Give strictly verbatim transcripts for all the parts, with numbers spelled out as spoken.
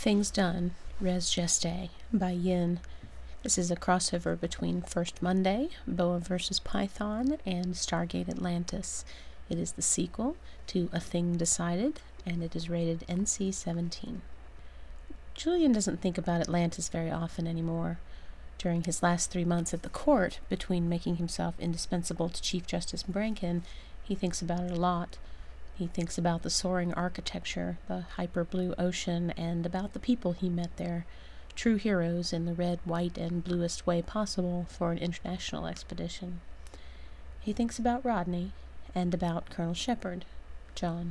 Things Done, Res Geste, by Yin. This is a crossover between First Monday, Boa versus. Python, and Stargate Atlantis. It is the sequel to A Thing Decided, and it is rated N C seventeen. Julian doesn't think about Atlantis very often anymore. During his last three months at the court, between making himself indispensable to Chief Justice Brankin, he thinks about it a lot. He thinks about the soaring architecture, the hyper-blue ocean, and about the people he met there, true heroes in the red, white, and bluest way possible for an international expedition. He thinks about Rodney, and about Colonel Shepard, John.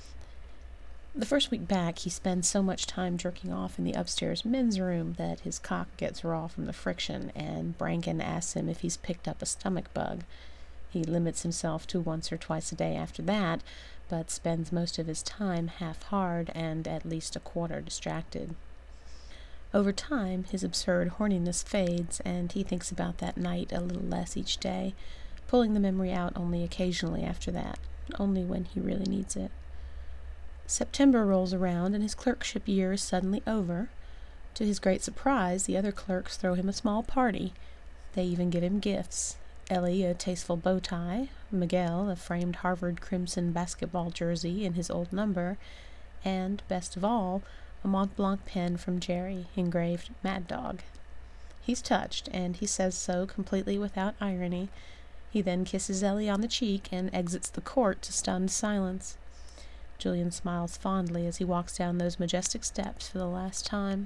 The first week back, he spends so much time jerking off in the upstairs men's room that his cock gets raw from the friction, and Brankin asks him if he's picked up a stomach bug. He limits himself to once or twice a day after that, but spends most of his time half-hard and at least a quarter distracted. Over time, his absurd horniness fades, and he thinks about that night a little less each day, pulling the memory out only occasionally after that, only when he really needs it. September rolls around, and his clerkship year is suddenly over. To his great surprise, the other clerks throw him a small party. They even give him gifts. Ellie a tasteful bow tie, Miguel a framed Harvard crimson basketball jersey in his old number, and, best of all, a Mont Blanc pen from Jerry, engraved Mad Dog. He's touched, and he says so completely without irony. He then kisses Ellie on the cheek and exits the court to stunned silence. Julian smiles fondly as he walks down those majestic steps for the last time.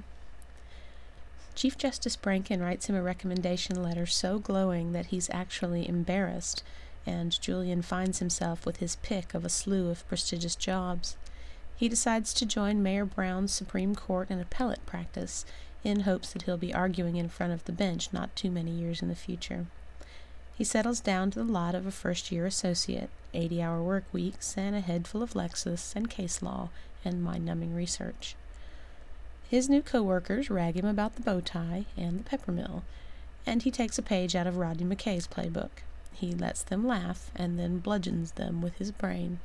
Chief Justice Brankin writes him a recommendation letter so glowing that he's actually embarrassed, and Julian finds himself with his pick of a slew of prestigious jobs. He decides to join Mayor Brown's Supreme Court and appellate practice, in hopes that he'll be arguing in front of the bench not too many years in the future. He settles down to the lot of a first-year associate, eighty-hour work weeks, and a head full of Lexus and case law and mind-numbing research. His new co-workers rag him about the bow tie and the peppermill, and he takes a page out of Rodney McKay's playbook. He lets them laugh and then bludgeons them with his brain.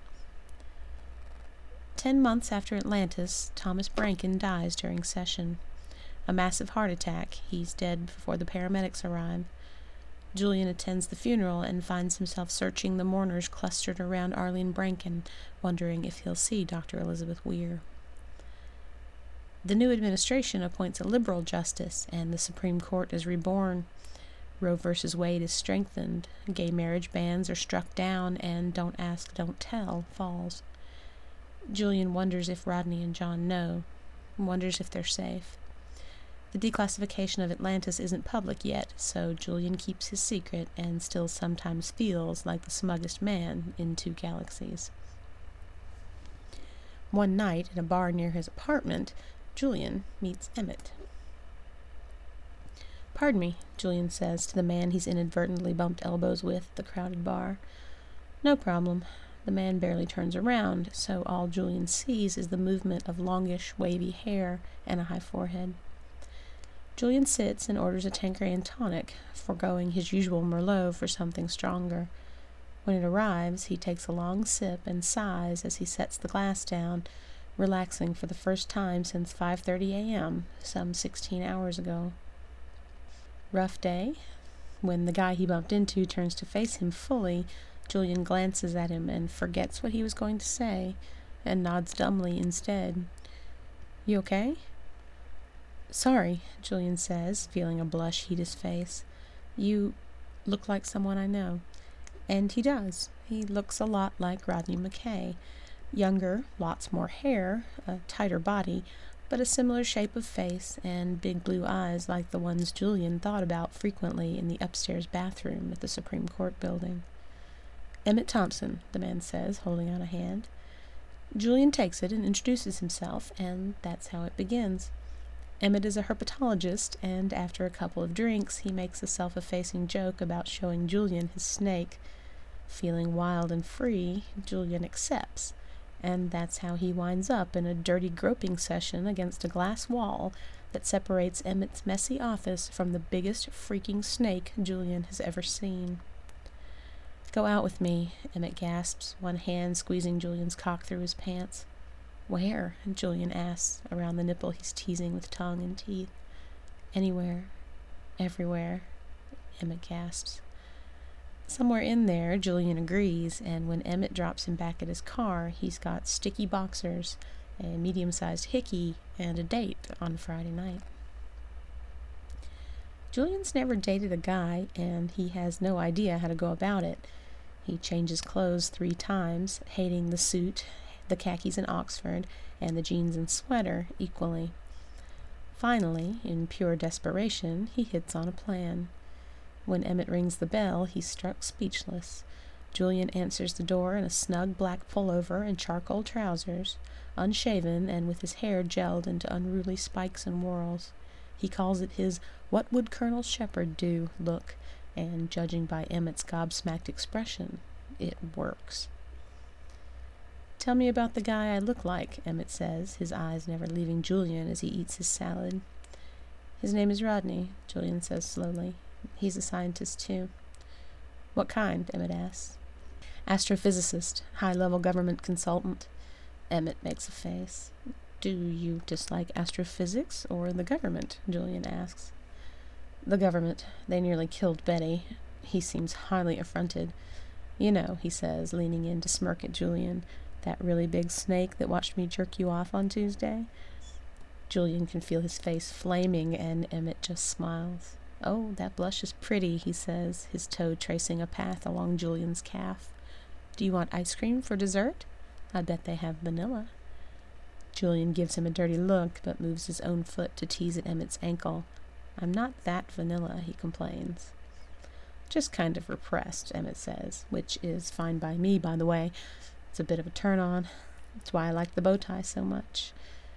Ten months after Atlantis, Thomas Brankin dies during session. A massive heart attack. He's dead before the paramedics arrive. Julian attends the funeral and finds himself searching the mourners clustered around Arlene Brankin, wondering if he'll see Doctor Elizabeth Weir. The new administration appoints a liberal justice, and the Supreme Court is reborn. Roe versus. Wade is strengthened, gay marriage bans are struck down, and Don't Ask, Don't Tell falls. Julian wonders if Rodney and John know, wonders if they're safe. The declassification of Atlantis isn't public yet, so Julian keeps his secret and still sometimes feels like the smuggest man in two galaxies. One night, at a bar near his apartment, Julian meets Emmett. "Pardon me," Julian says to the man he's inadvertently bumped elbows with at the crowded bar. "No problem." The man barely turns around, so all Julian sees is the movement of longish, wavy hair and a high forehead. Julian sits and orders a Tanqueray and tonic, foregoing his usual Merlot for something stronger. When it arrives, he takes a long sip and sighs as he sets the glass down, relaxing for the first time since five thirty a.m., some sixteen hours ago. Rough day? When the guy he bumped into turns to face him fully, Julian glances at him and forgets what he was going to say, and nods dumbly instead. "You okay?" "Sorry," Julian says, feeling a blush heat his face. "You look like someone I know." And he does. He looks a lot like Rodney McKay. Younger, lots more hair, a tighter body, but a similar shape of face and big blue eyes like the ones Julian thought about frequently in the upstairs bathroom at the Supreme Court building. "Emmett Thompson," the man says, holding out a hand. Julian takes it and introduces himself, and that's how it begins. Emmett is a herpetologist, and after a couple of drinks, he makes a self-effacing joke about showing Julian his snake. Feeling wild and free, Julian accepts, and that's how he winds up in a dirty groping session against a glass wall that separates Emmett's messy office from the biggest freaking snake Julian has ever seen. "Go out with me," Emmett gasps, one hand squeezing Julian's cock through his pants. Where? Julian asks, around the nipple he's teasing with tongue and teeth. Anywhere. Everywhere, Emmett gasps. Somewhere in there, Julian agrees, and when Emmett drops him back at his car, he's got sticky boxers, a medium-sized hickey, and a date on Friday night. Julian's never dated a guy, and he has no idea how to go about it. He changes clothes three times, hating the suit, the khakis in Oxford, and the jeans and sweater equally. Finally, in pure desperation, he hits on a plan. When Emmett rings the bell, he's struck speechless. Julian answers the door in a snug black pullover and charcoal trousers, unshaven and with his hair gelled into unruly spikes and whorls. He calls it his "what would Colonel Shepard do" look, and judging by Emmett's gobsmacked expression, it works. "Tell me about the guy I look like," Emmett says, his eyes never leaving Julian as he eats his salad. "His name is Rodney," Julian says slowly. "He's a scientist, too." "What kind?" Emmett asks. "Astrophysicist, high-level government consultant." Emmett makes a face. "Do you dislike astrophysics or the government?" Julian asks. "The government. They nearly killed Betty." He seems highly affronted. "You know," he says, leaning in to smirk at Julian, "that really big snake that watched me jerk you off on Tuesday?" Julian can feel his face flaming, and Emmett just smiles. "Oh, that blush is pretty," he says, his toe tracing a path along Julian's calf. "Do you want ice cream for dessert? I bet they have vanilla." Julian gives him a dirty look, but moves his own foot to tease at Emmett's ankle. "I'm not that vanilla," he complains. "Just kind of repressed," Emmett says, which is fine by me, by the way. It's a bit of a turn-on. It's why I like the bow tie so much.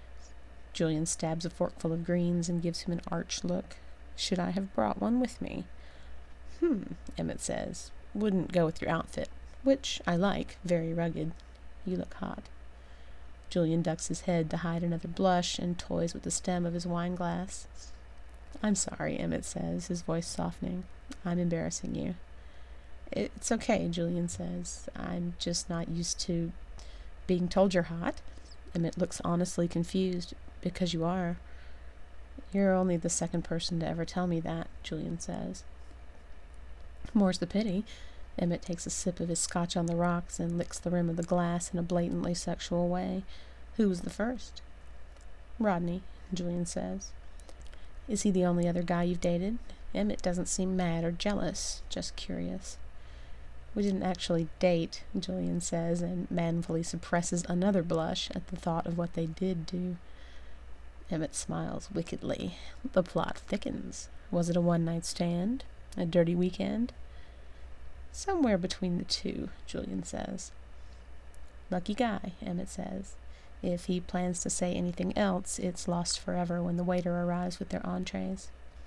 Julian stabs a forkful of greens and gives him an arch look. "Should I have brought one with me?" "Hmm," Emmett says. "Wouldn't go with your outfit, which I like, very rugged. You look hot." Julian ducks his head to hide another blush and toys with the stem of his wine glass. "I'm sorry," Emmett says, his voice softening. "I'm embarrassing you." "It's okay," Julian says. "I'm just not used to being told you're hot." Emmett looks honestly confused. "Because you are." "You're only the second person to ever tell me that," Julian says. "More's the pity." Emmett takes a sip of his scotch on the rocks and licks the rim of the glass in a blatantly sexual way. "Who was the first?" "Rodney," Julian says. "Is he the only other guy you've dated?" Emmett doesn't seem mad or jealous, just curious. "We didn't actually date," Julian says, and manfully suppresses another blush at the thought of what they did do. Emmett smiles wickedly. The plot thickens. Was it a one-night stand? A dirty weekend? "Somewhere between the two," Julian says. "Lucky guy," Emmett says. If he plans to say anything else, it's lost forever when the waiter arrives with their entrees.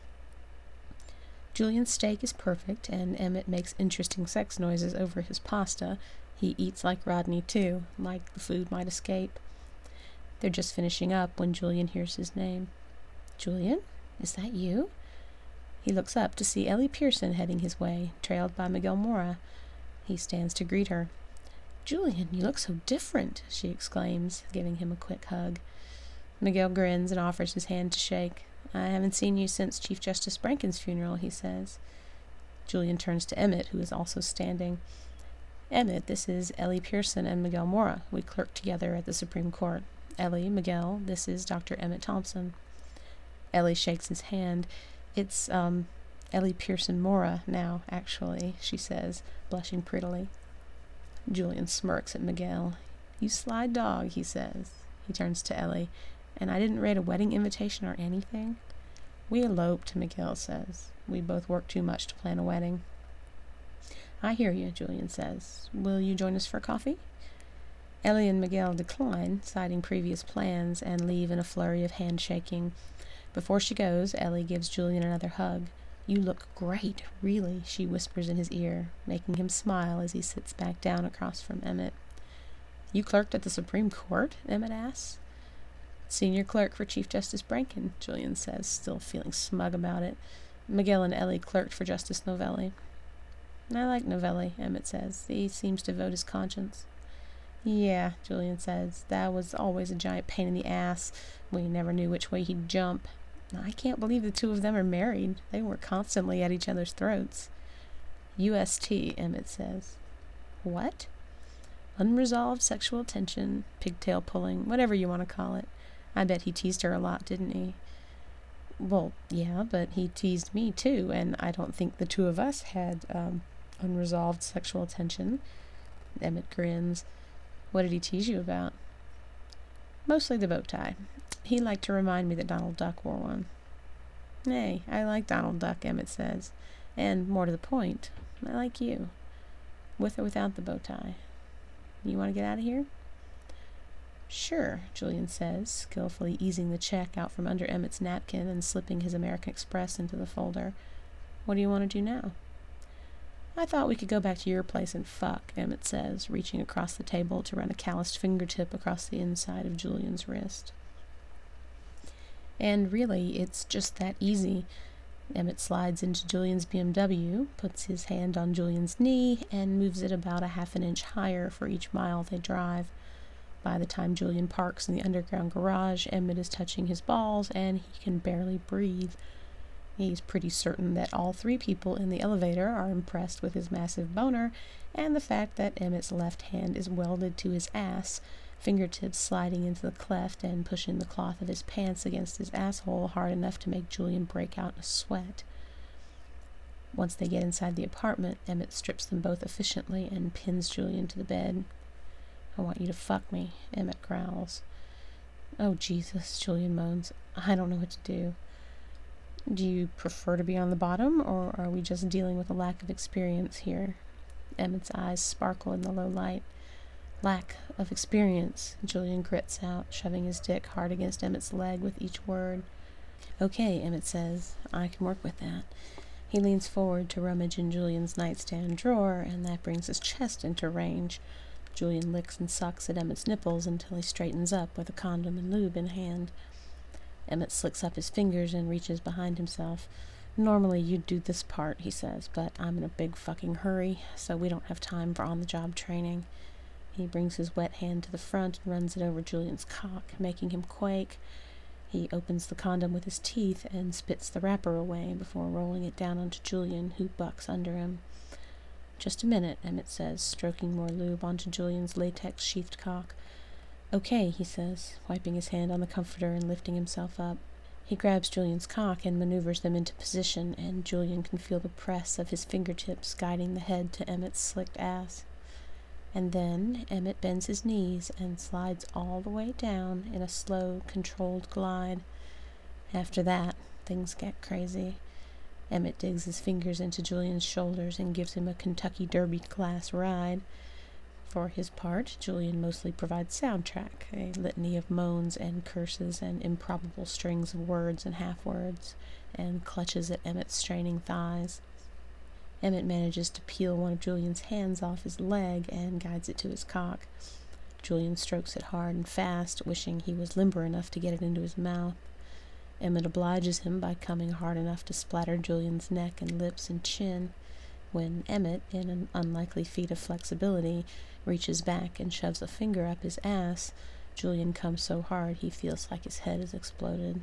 Julian's steak is perfect, and Emmett makes interesting sex noises over his pasta. He eats like Rodney, too, like the food might escape. They're just finishing up when Julian hears his name. "Julian? Is that you?" He looks up to see Ellie Pearson heading his way, trailed by Miguel Mora. He stands to greet her. "Julian, you look so different," she exclaims, giving him a quick hug. Miguel grins and offers his hand to shake. "I haven't seen you since Chief Justice Branken's funeral," he says. Julian turns to Emmett, who is also standing. "Emmett, this is Ellie Pearson and Miguel Mora. We clerk together at the Supreme Court. Ellie, Miguel, this is Doctor Emmett Thompson." Ellie shakes his hand. "It's, um, Ellie Pearson Mora now, actually," she says, blushing prettily. Julian smirks at Miguel. "You sly dog," he says. He turns to Ellie. "And I didn't write a wedding invitation or anything?" "We eloped," Miguel says. "We both work too much to plan a wedding." "I hear you," Julian says. "Will you join us for coffee?" Ellie and Miguel decline, citing previous plans, and leave in a flurry of handshaking. Before she goes, Ellie gives Julian another hug. "You look great, really," she whispers in his ear, making him smile as he sits back down across from Emmett. "You clerked at the Supreme Court?" Emmett asks. "Senior clerk for Chief Justice Branken," Julian says, still feeling smug about it. "Miguel and Ellie clerked for Justice Novelli." "I like Novelli," Emmett says. "He seems to vote his conscience." Yeah, Julian says, that was always a giant pain in the ass. We never knew which way he'd jump. I can't believe the two of them are married. They were constantly at each other's throats. U S T, Emmett says. What? Unresolved sexual tension, pigtail pulling, whatever you want to call it. I bet he teased her a lot, didn't he? Well, yeah, but he teased me too, and I don't think the two of us had um, unresolved sexual tension. Emmett grins. What did he tease you about? Mostly the bow tie. He liked to remind me that Donald Duck wore one. Hey, I like Donald Duck, Emmett says. And more to the point, I like you. With or without the bow tie. You want to get out of here? Sure, Julian says, skillfully easing the check out from under Emmett's napkin and slipping his American Express into the folder. What do you want to do now? I thought we could go back to your place and fuck, Emmett says, reaching across the table to run a calloused fingertip across the inside of Julian's wrist. And really, it's just that easy. Emmett slides into Julian's B M W, puts his hand on Julian's knee, and moves it about a half an inch higher for each mile they drive. By the time Julian parks in the underground garage, Emmett is touching his balls, and he can barely breathe. He's pretty certain that all three people in the elevator are impressed with his massive boner, and the fact that Emmett's left hand is welded to his ass, fingertips sliding into the cleft and pushing the cloth of his pants against his asshole hard enough to make Julian break out in a sweat. Once they get inside the apartment, Emmett strips them both efficiently and pins Julian to the bed. I want you to fuck me, Emmett growls. Oh, Jesus, Julian moans. I don't know what to do. Do you prefer to be on the bottom, or are we just dealing with a lack of experience here? Emmett's eyes sparkle in the low light. Lack of experience, Julian grits out, shoving his dick hard against Emmett's leg with each word. Okay, Emmett says. I can work with that. He leans forward to rummage in Julian's nightstand drawer, and that brings his chest into range. Julian licks and sucks at Emmett's nipples until he straightens up with a condom and lube in hand. Emmett slicks up his fingers and reaches behind himself. Normally you'd do this part, he says, but I'm in a big fucking hurry, so we don't have time for on-the-job training. He brings his wet hand to the front and runs it over Julian's cock, making him quake. He opens the condom with his teeth and spits the wrapper away before rolling it down onto Julian, who bucks under him. Just a minute, Emmett says, stroking more lube onto Julian's latex-sheathed cock. Okay, he says, wiping his hand on the comforter and lifting himself up. He grabs Julian's cock and maneuvers them into position, and Julian can feel the press of his fingertips guiding the head to Emmett's slicked ass. And then Emmett bends his knees and slides all the way down in a slow, controlled glide. After that, things get crazy. Emmett digs his fingers into Julian's shoulders and gives him a Kentucky Derby class ride. For his part, Julian mostly provides soundtrack, a litany of moans and curses and improbable strings of words and half-words, and clutches at Emmett's straining thighs. Emmett manages to peel one of Julian's hands off his leg and guides it to his cock. Julian strokes it hard and fast, wishing he was limber enough to get it into his mouth. Emmett obliges him by coming hard enough to splatter Julian's neck and lips and chin. When Emmett, in an unlikely feat of flexibility, reaches back and shoves a finger up his ass, Julian comes so hard he feels like his head has exploded.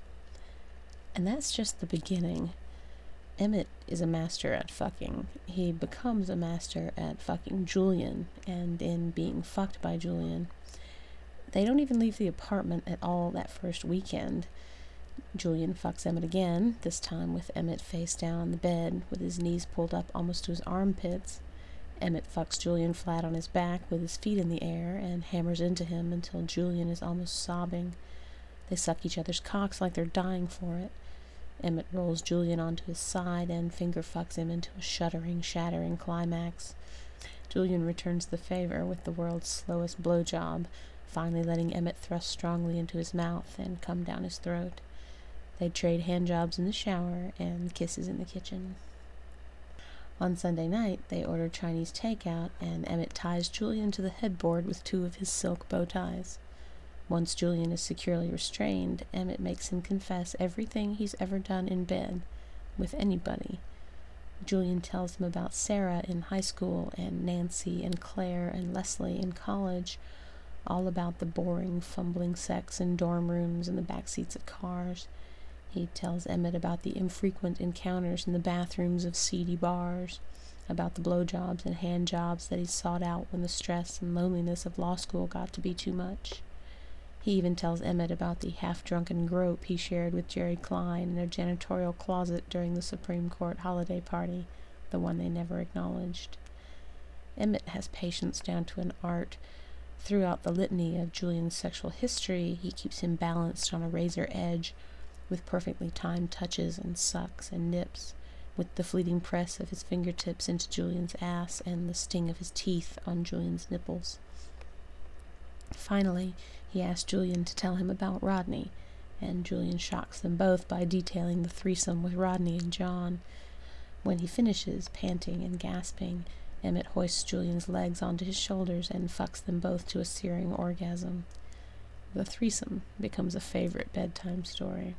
And that's just the beginning. Emmett is a master at fucking. He becomes a master at fucking Julian, and in being fucked by Julian. They don't even leave the apartment at all that first weekend. Julian fucks Emmett again, this time with Emmett face down on the bed, with his knees pulled up almost to his armpits. Emmett fucks Julian flat on his back with his feet in the air and hammers into him until Julian is almost sobbing. They suck each other's cocks like they're dying for it. Emmett rolls Julian onto his side and finger fucks him into a shuddering, shattering climax. Julian returns the favor with the world's slowest blowjob, finally letting Emmett thrust strongly into his mouth and come down his throat. They trade handjobs in the shower and kisses in the kitchen. On Sunday night, they order Chinese takeout, and Emmett ties Julian to the headboard with two of his silk bow ties. Once Julian is securely restrained, Emmett makes him confess everything he's ever done in bed, with anybody. Julian tells them about Sarah in high school and Nancy and Claire and Leslie in college, all about the boring, fumbling sex in dorm rooms and the backseats of cars. He tells Emmett about the infrequent encounters in the bathrooms of seedy bars, about the blowjobs and hand jobs that he sought out when the stress and loneliness of law school got to be too much. He even tells Emmett about the half-drunken grope he shared with Jerry Klein in a janitorial closet during the Supreme Court holiday party, the one they never acknowledged. Emmett has patience down to an art. Throughout the litany of Julian's sexual history, he keeps him balanced on a razor edge, with perfectly timed touches and sucks and nips, with the fleeting press of his fingertips into Julian's ass and the sting of his teeth on Julian's nipples. Finally, he asks Julian to tell him about Rodney, and Julian shocks them both by detailing the threesome with Rodney and John. When he finishes, panting and gasping, Emmett hoists Julian's legs onto his shoulders and fucks them both to a searing orgasm. The threesome becomes a favorite bedtime story.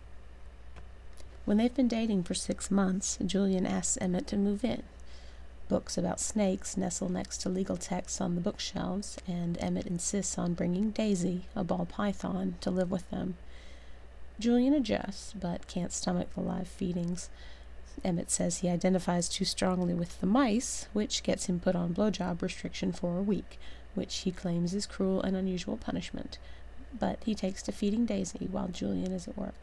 When they've been dating for six months, Julian asks Emmett to move in. Books about snakes nestle next to legal texts on the bookshelves, and Emmett insists on bringing Daisy, a ball python, to live with them. Julian adjusts, but can't stomach the live feedings. Emmett says he identifies too strongly with the mice, which gets him put on blowjob restriction for a week, which he claims is cruel and unusual punishment, but he takes to feeding Daisy while Julian is at work.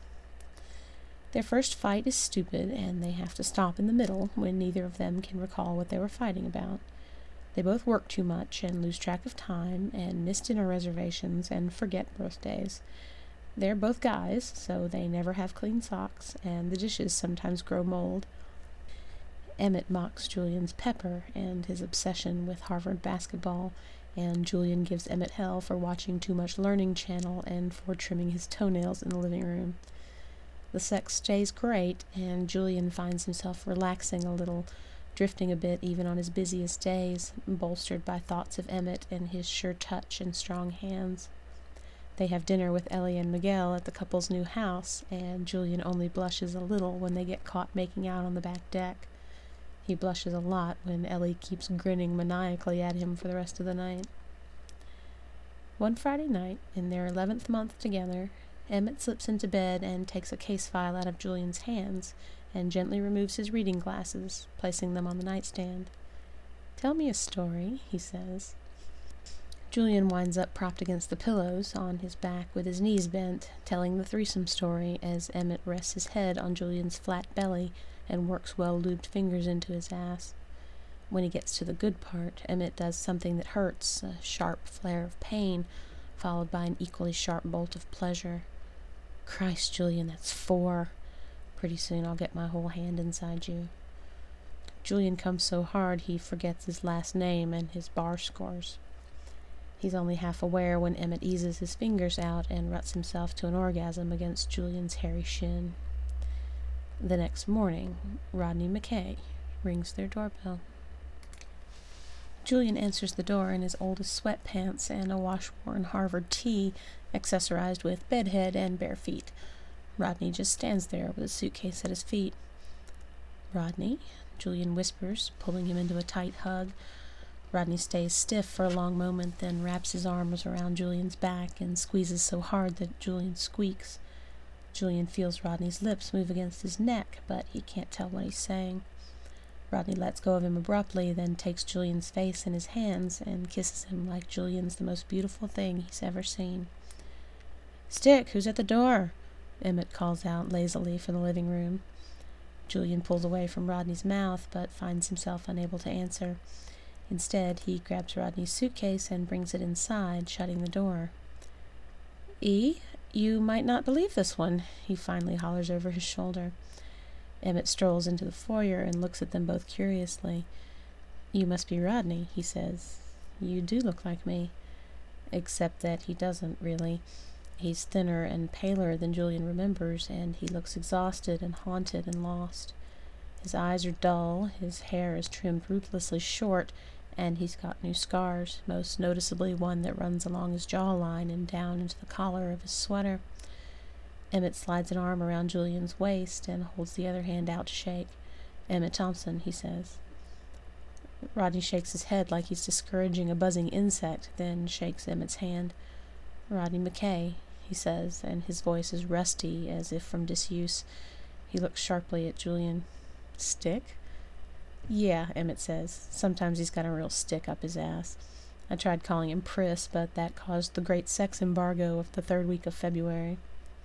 Their first fight is stupid, and they have to stop in the middle when neither of them can recall what they were fighting about. They both work too much and lose track of time and miss dinner reservations and forget birthdays. They're both guys, so they never have clean socks, and the dishes sometimes grow mold. Emmett mocks Julian's pepper and his obsession with Harvard basketball, and Julian gives Emmett hell for watching too much Learning Channel and for trimming his toenails in the living room. The sex stays great, and Julian finds himself relaxing a little, drifting a bit even on his busiest days, bolstered by thoughts of Emmett and his sure touch and strong hands. They have dinner with Ellie and Miguel at the couple's new house, and Julian only blushes a little when they get caught making out on the back deck. He blushes a lot when Ellie keeps grinning maniacally at him for the rest of the night. One Friday night, in their eleventh month together, Emmett slips into bed and takes a case file out of Julian's hands and gently removes his reading glasses, placing them on the nightstand. "Tell me a story," he says. Julian winds up propped against the pillows, on his back with his knees bent, telling the threesome story as Emmett rests his head on Julian's flat belly and works well-lubed fingers into his ass. When he gets to the good part, Emmett does something that hurts, a sharp flare of pain, followed by an equally sharp bolt of pleasure. "Christ, Julian, that's four. Pretty soon I'll get my whole hand inside you." Julian comes so hard he forgets his last name and his bar scores. He's only half aware when Emmett eases his fingers out and ruts himself to an orgasm against Julian's hairy shin. The next morning, Rodney McKay rings their doorbell. Julian answers the door in his oldest sweatpants and a wash-worn Harvard tee, accessorized with bedhead and bare feet. Rodney just stands there with a suitcase at his feet. "Rodney?" Julian whispers, pulling him into a tight hug. Rodney stays stiff for a long moment, then wraps his arms around Julian's back and squeezes so hard that Julian squeaks. Julian feels Rodney's lips move against his neck, but he can't tell what he's saying. Rodney lets go of him abruptly, then takes Julian's face in his hands and kisses him like Julian's the most beautiful thing he's ever seen. "Stick, who's at the door?" Emmett calls out lazily from the living room. Julian pulls away from Rodney's mouth, but finds himself unable to answer. Instead, he grabs Rodney's suitcase and brings it inside, shutting the door. "E, you might not believe this one," he finally hollers over his shoulder. Emmett strolls into the foyer and looks at them both curiously. "You must be Rodney," he says. "You do look like me." Except that he doesn't, really. He's thinner and paler than Julian remembers, and he looks exhausted and haunted and lost. His eyes are dull, his hair is trimmed ruthlessly short, and he's got new scars, most noticeably one that runs along his jawline and down into the collar of his sweater. Emmett slides an arm around Julian's waist and holds the other hand out to shake. Emmett Thompson, he says. Rodney shakes his head like he's discouraging a buzzing insect, then shakes Emmett's hand. Rodney McKay, he says, and his voice is rusty, as if from disuse. He looks sharply at Julian. Stick? Yeah, Emmett says. Sometimes he's got a real stick up his ass. I tried calling him Pris, but that caused the great sex embargo of the third week of February.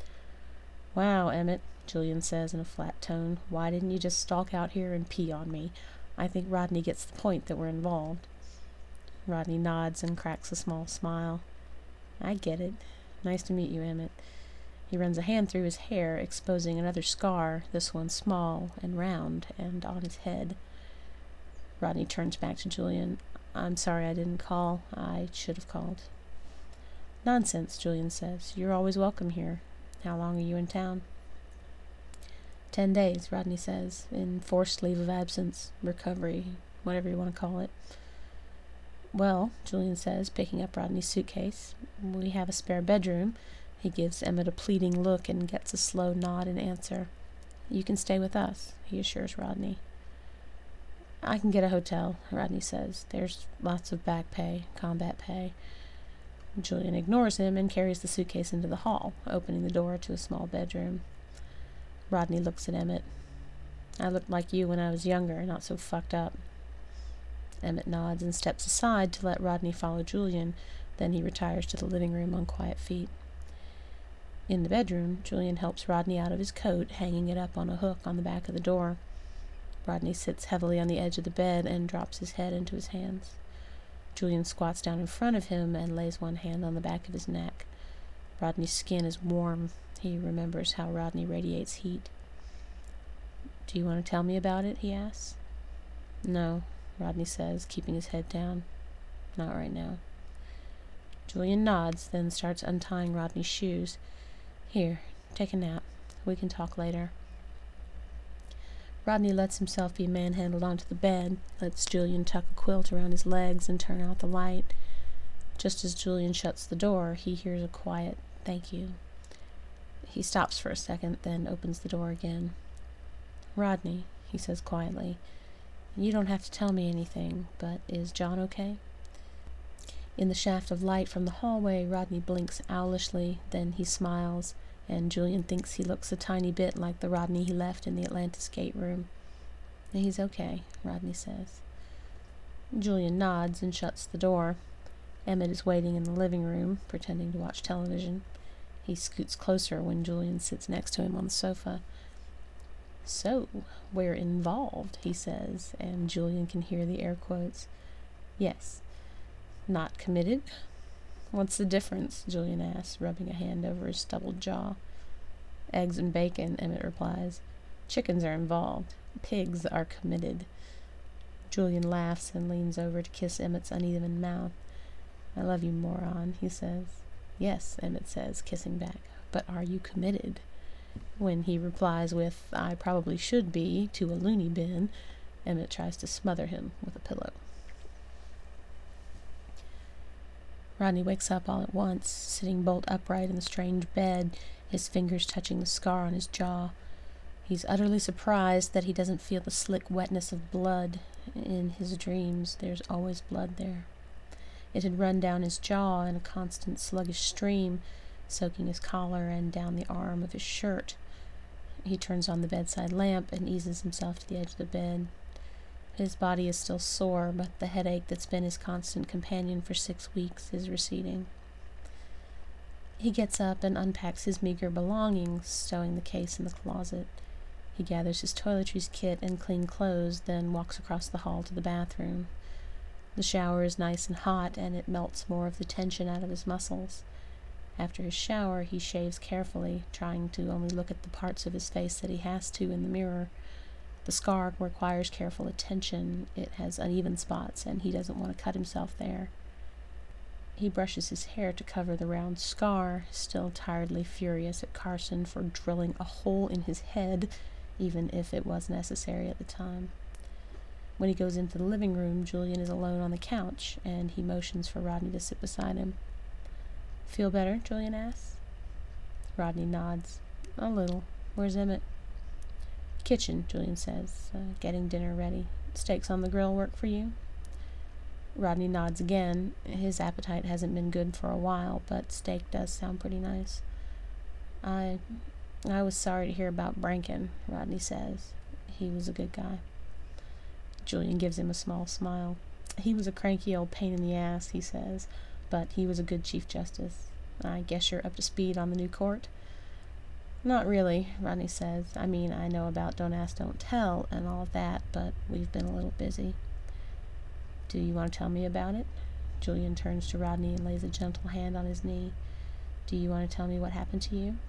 Wow, Emmett, Julian says in a flat tone. Why didn't you just stalk out here and pee on me? I think Rodney gets the point that we're involved. Rodney nods and cracks a small smile. I get it. Nice to meet you, Emmett. He runs a hand through his hair, exposing another scar, this one small and round and on his head. Rodney turns back to Julian. I'm sorry I didn't call. I should have called. Nonsense, Julian says. You're always welcome here. How long are you in town? Ten days, Rodney says, in forced leave of absence, recovery, whatever you want to call it. Well, Julian says, picking up Rodney's suitcase, we have a spare bedroom. He gives Emmett a pleading look and gets a slow nod in answer. You can stay with us, he assures Rodney. I can get a hotel, Rodney says. There's lots of back pay, combat pay. Julian ignores him and carries the suitcase into the hall, opening the door to a small bedroom. Rodney looks at Emmett. I looked like you when I was younger, not so fucked up. Emmett nods and steps aside to let Rodney follow Julian, then he retires to the living room on quiet feet. In the bedroom, Julian helps Rodney out of his coat, hanging it up on a hook on the back of the door. Rodney sits heavily on the edge of the bed and drops his head into his hands. Julian squats down in front of him and lays one hand on the back of his neck. Rodney's skin is warm. He remembers how Rodney radiates heat. Do you want to tell me about it? He asks. No, Rodney says, keeping his head down. Not right now. Julian nods, then starts untying Rodney's shoes. Here, take a nap. We can talk later. Rodney lets himself be manhandled onto the bed, lets Julian tuck a quilt around his legs and turn out the light. Just as Julian shuts the door, he hears a quiet, thank you. He stops for a second, then opens the door again. Rodney, he says quietly, you don't have to tell me anything, but is John okay? In the shaft of light from the hallway, Rodney blinks owlishly, then he smiles, and Julian thinks he looks a tiny bit like the Rodney he left in the Atlantis gate room. He's okay, Rodney says. Julian nods and shuts the door. Emmett is waiting in the living room, pretending to watch television. He scoots closer when Julian sits next to him on the sofa. So, we're involved, he says, and Julian can hear the air quotes. Yes. Not committed? What's the difference? Julian asks, rubbing a hand over his stubbled jaw. Eggs and bacon, Emmett replies. Chickens are involved. Pigs are committed. Julian laughs and leans over to kiss Emmett's uneven mouth. I love you, moron, he says. Yes, Emmett says, kissing back. But are you committed? When he replies with, I probably should be, to a loony bin, Emmett tries to smother him with a pillow. Rodney wakes up all at once, sitting bolt upright in the strange bed, his fingers touching the scar on his jaw. He's utterly surprised that he doesn't feel the slick wetness of blood. In his dreams, there's always blood there. It had run down his jaw in a constant sluggish stream, soaking his collar and down the arm of his shirt. He turns on the bedside lamp and eases himself to the edge of the bed. His body is still sore, but the headache that's been his constant companion for six weeks is receding. He gets up and unpacks his meager belongings, stowing the case in the closet. He gathers his toiletries kit and clean clothes, then walks across the hall to the bathroom. The shower is nice and hot, and it melts more of the tension out of his muscles. After his shower, he shaves carefully, trying to only look at the parts of his face that he has to in the mirror. The scar requires careful attention. It has uneven spots, and he doesn't want to cut himself there. He brushes his hair to cover the round scar, still tiredly furious at Carson for drilling a hole in his head, even if it was necessary at the time. When he goes into the living room, Julian is alone on the couch, and he motions for Rodney to sit beside him. Feel better? Julian asks. Rodney nods. A little. Where's Emmett? Kitchen, Julian says, uh, getting dinner ready. Steaks on the grill work for you? Rodney nods again. His appetite hasn't been good for a while, but steak does sound pretty nice. I I was sorry to hear about Brankin, Rodney says. He was a good guy. Julian gives him a small smile. He was a cranky old pain in the ass, he says, but he was a good Chief Justice. I guess you're up to speed on the new court? Not really, Rodney says. I mean, I know about Don't Ask, Don't Tell and all of that, but we've been a little busy. Do you want to tell me about it? Julian turns to Rodney and lays a gentle hand on his knee. Do you want to tell me what happened to you?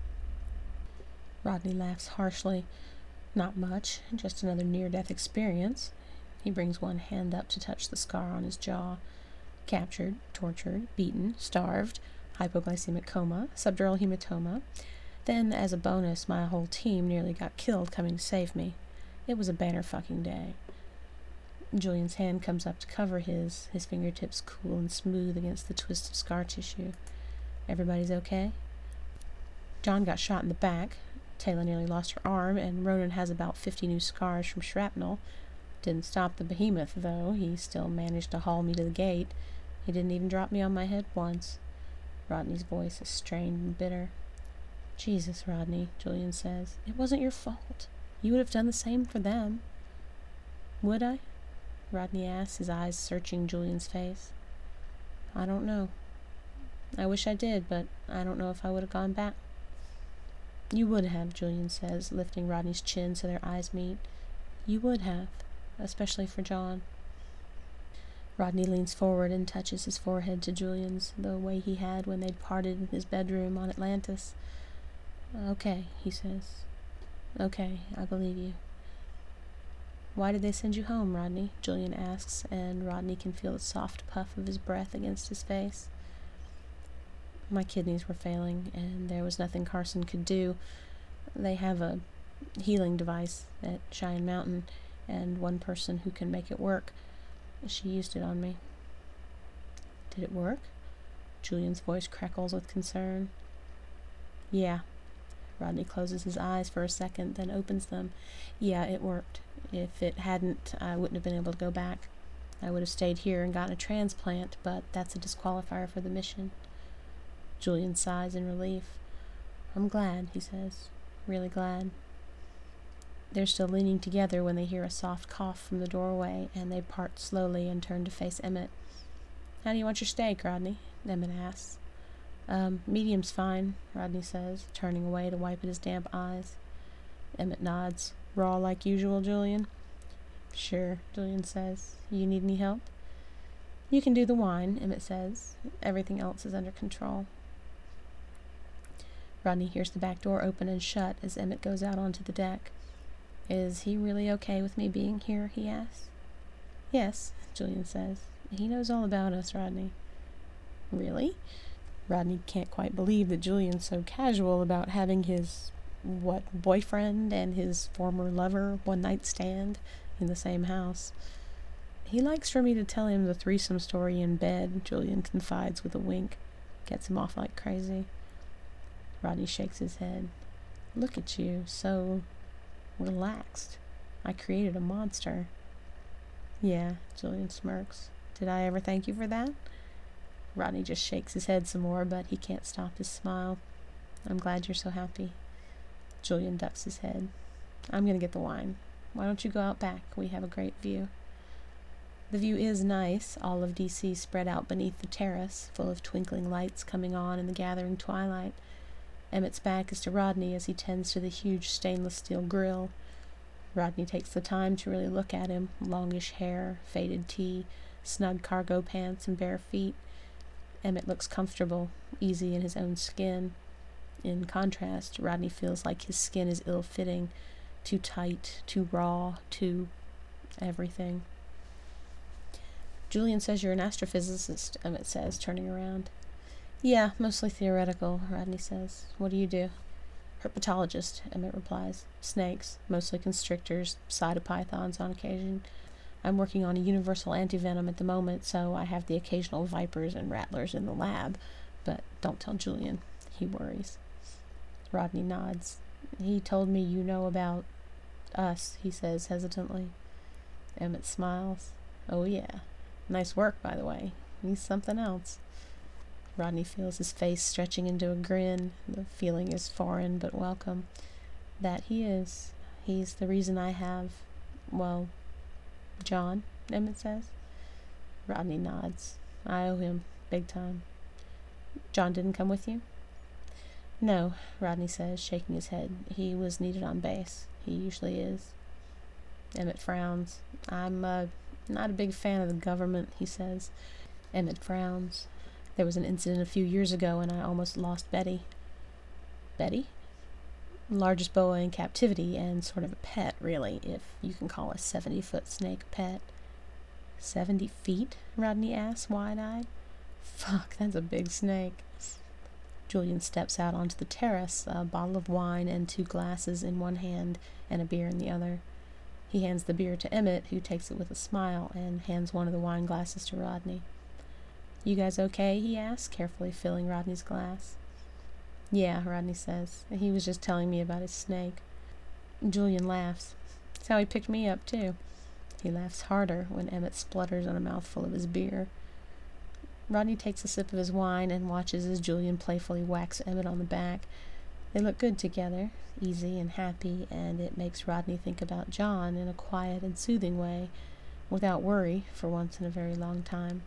Rodney laughs harshly. Not much, just another near-death experience. He brings one hand up to touch the scar on his jaw. Captured, tortured, beaten, starved, hypoglycemic coma, subdural hematoma. Then, as a bonus, my whole team nearly got killed coming to save me. It was a banner fucking day. Julian's hand comes up to cover his, his fingertips cool and smooth against the twist of scar tissue. Everybody's okay? John got shot in the back. Taylor nearly lost her arm, and Ronan has about fifty new scars from shrapnel. Didn't stop the behemoth, though. He still managed to haul me to the gate. He didn't even drop me on my head once. Rodney's voice is strained and bitter. Jesus, Rodney, Julian says. It wasn't your fault. You would have done the same for them. Would I? Rodney asks, his eyes searching Julian's face. I don't know. I wish I did, but I don't know if I would have gone back. You would have, Julian says, lifting Rodney's chin so their eyes meet. You would have, especially for John. Rodney leans forward and touches his forehead to Julian's, the way he had when they'd parted in his bedroom on Atlantis. Okay, he says. Okay, I believe you. Why did they send you home, Rodney? Julian asks, and Rodney can feel the soft puff of his breath against his face. My kidneys were failing, and there was nothing Carson could do. They have a healing device at Cheyenne Mountain, and one person who can make it work. She used it on me. Did it work? Julian's voice crackles with concern. Yeah. Rodney closes his eyes for a second, then opens them. Yeah, it worked. If it hadn't, I wouldn't have been able to go back. I would have stayed here and gotten a transplant, but that's a disqualifier for the mission. Julian sighs in relief. I'm glad, he says. Really glad. They're still leaning together when they hear a soft cough from the doorway, and they part slowly and turn to face Emmett. How do you want your steak, Rodney? Emmett asks. Um, medium's fine, Rodney says, turning away to wipe at his damp eyes. Emmett nods. Raw like usual, Julian? Sure, Julian says. You need any help? You can do the wine, Emmett says. Everything else is under control. Rodney hears the back door open and shut as Emmett goes out onto the deck. Is he really okay with me being here, he asks. Yes, Julian says. He knows all about us, Rodney. Really? Rodney can't quite believe that Julian's so casual about having his, what, boyfriend and his former lover one-night stand in the same house. He likes for me to tell him the threesome story in bed, Julian confides with a wink. Gets him off like crazy. Rodney shakes his head. Look at you, so relaxed. I created a monster. Yeah, Julian smirks. Did I ever thank you for that? Rodney just shakes his head some more, but he can't stop his smile. I'm glad you're so happy. Julian ducks his head. I'm going to get the wine. Why don't you go out back? We have a great view. The view is nice, all of D C spread out beneath the terrace, full of twinkling lights coming on in the gathering twilight. Emmett's back is to Rodney as he tends to the huge stainless steel grill. Rodney takes the time to really look at him, longish hair, faded tee, snug cargo pants, and bare feet. Emmett looks comfortable, easy in his own skin. In contrast, Rodney feels like his skin is ill-fitting, too tight, too raw, too everything. Julian says you're an astrophysicist, Emmett says, turning around. Yeah, mostly theoretical, Rodney says. What do you do? Herpetologist, Emmett replies. Snakes, mostly constrictors, cytopythons on occasion. I'm working on a universal antivenom at the moment, so I have the occasional vipers and rattlers in the lab. But don't tell Julian. He worries. Rodney nods. He told me you know about Us, he says hesitantly. Emmett smiles. Oh yeah. Nice work, by the way. He's something else. Rodney feels his face stretching into a grin. The feeling is foreign but welcome. That he is. He's the reason I have, well, John, Emmett says. Rodney nods. I owe him, big time. John didn't come with you? No, Rodney says, shaking his head. He was needed on base. He usually is. Emmett frowns. I'm, uh, not a big fan of the government, he says. Emmett frowns. There was an incident a few years ago and I almost lost Betty. Betty? Largest boa in captivity and sort of a pet, really, if you can call a seventy-foot snake a pet. Seventy feet? Rodney asks, wide-eyed. Fuck, that's a big snake. Julian steps out onto the terrace, a bottle of wine and two glasses in one hand and a beer in the other. He hands the beer to Emmett, who takes it with a smile, and hands one of the wine glasses to Rodney. You guys okay? He asks, carefully filling Rodney's glass. Yeah, Rodney says. He was just telling me about his snake. Julian laughs. That's how he picked me up, too. He laughs harder when Emmett splutters on a mouthful of his beer. Rodney takes a sip of his wine and watches as Julian playfully whacks Emmett on the back. They look good together, easy and happy, and it makes Rodney think about John in a quiet and soothing way, without worry, for once in a very long time.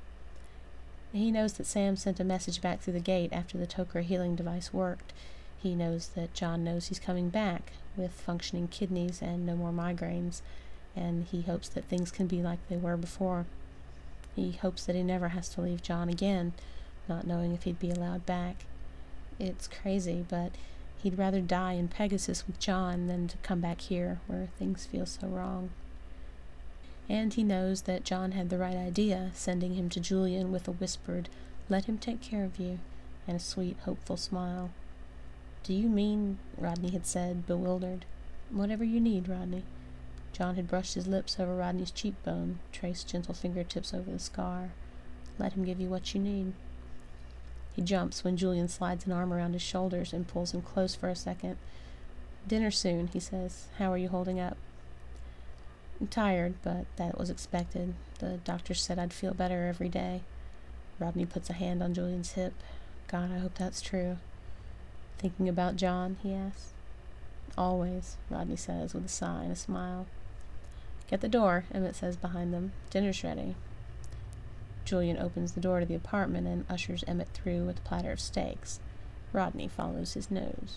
He knows that Sam sent a message back through the gate after the Tok'ra healing device worked. He knows that John knows he's coming back, with functioning kidneys and no more migraines, and he hopes that things can be like they were before. He hopes that he never has to leave John again, not knowing if he'd be allowed back. It's crazy, but he'd rather die in Pegasus with John than to come back here, where things feel so wrong. And he knows that John had the right idea, sending him to Julian with a whispered, "Let him take care of you," and a sweet, hopeful smile. "Do you mean," Rodney had said, bewildered. "Whatever you need, Rodney." John had brushed his lips over Rodney's cheekbone, traced gentle fingertips over the scar. "Let him give you what you need." He jumps when Julian slides an arm around his shoulders and pulls him close for a second. "Dinner soon," he says. "How are you holding up?" "I'm tired, but that was expected. The doctor said I'd feel better every day." Rodney puts a hand on Julian's hip. "God, I hope that's true." "Thinking about John?" he asks. "Always," Rodney says with a sigh and a smile. "Get the door," Emmett says behind them. "Dinner's ready." Julian opens the door to the apartment and ushers Emmett through with a platter of steaks. Rodney follows his nose.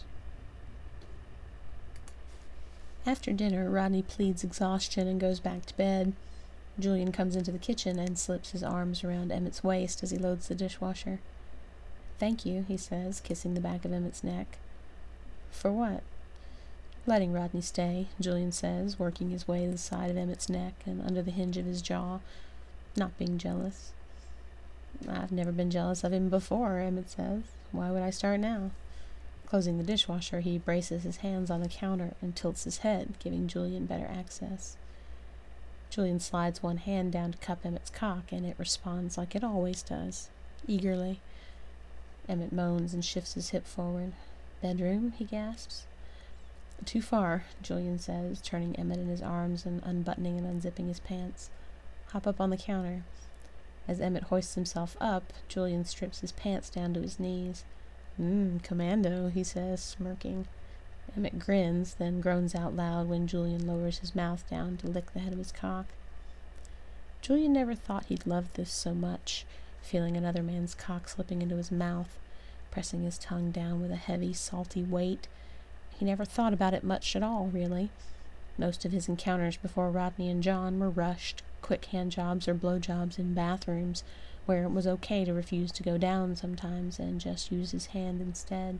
After dinner, Rodney pleads exhaustion and goes back to bed. Julian comes into the kitchen and slips his arms around Emmett's waist as he loads the dishwasher. "Thank you," he says, kissing the back of Emmett's neck. "For what?" "Letting Rodney stay," Julian says, working his way to the side of Emmett's neck and under the hinge of his jaw. "Not being jealous." "I've never been jealous of him before," Emmett says. "Why would I start now?" Closing the dishwasher, he braces his hands on the counter and tilts his head, giving Julian better access. Julian slides one hand down to cup Emmett's cock, and it responds like it always does, eagerly. Emmett moans and shifts his hip forward. "Bedroom?" he gasps. "Too far," Julian says, turning Emmett in his arms and unbuttoning and unzipping his pants. "Hop up on the counter." As Emmett hoists himself up, Julian strips his pants down to his knees. "Mmm, commando," he says, smirking. Emmett grins, then groans out loud when Julian lowers his mouth down to lick the head of his cock. Julian never thought he'd love this so much, feeling another man's cock slipping into his mouth, pressing his tongue down with a heavy, salty weight. He never thought about it much at all, really. Most of his encounters before Rodney and John were rushed, quick handjobs or blowjobs in bathrooms, where it was okay to refuse to go down sometimes and just use his hand instead.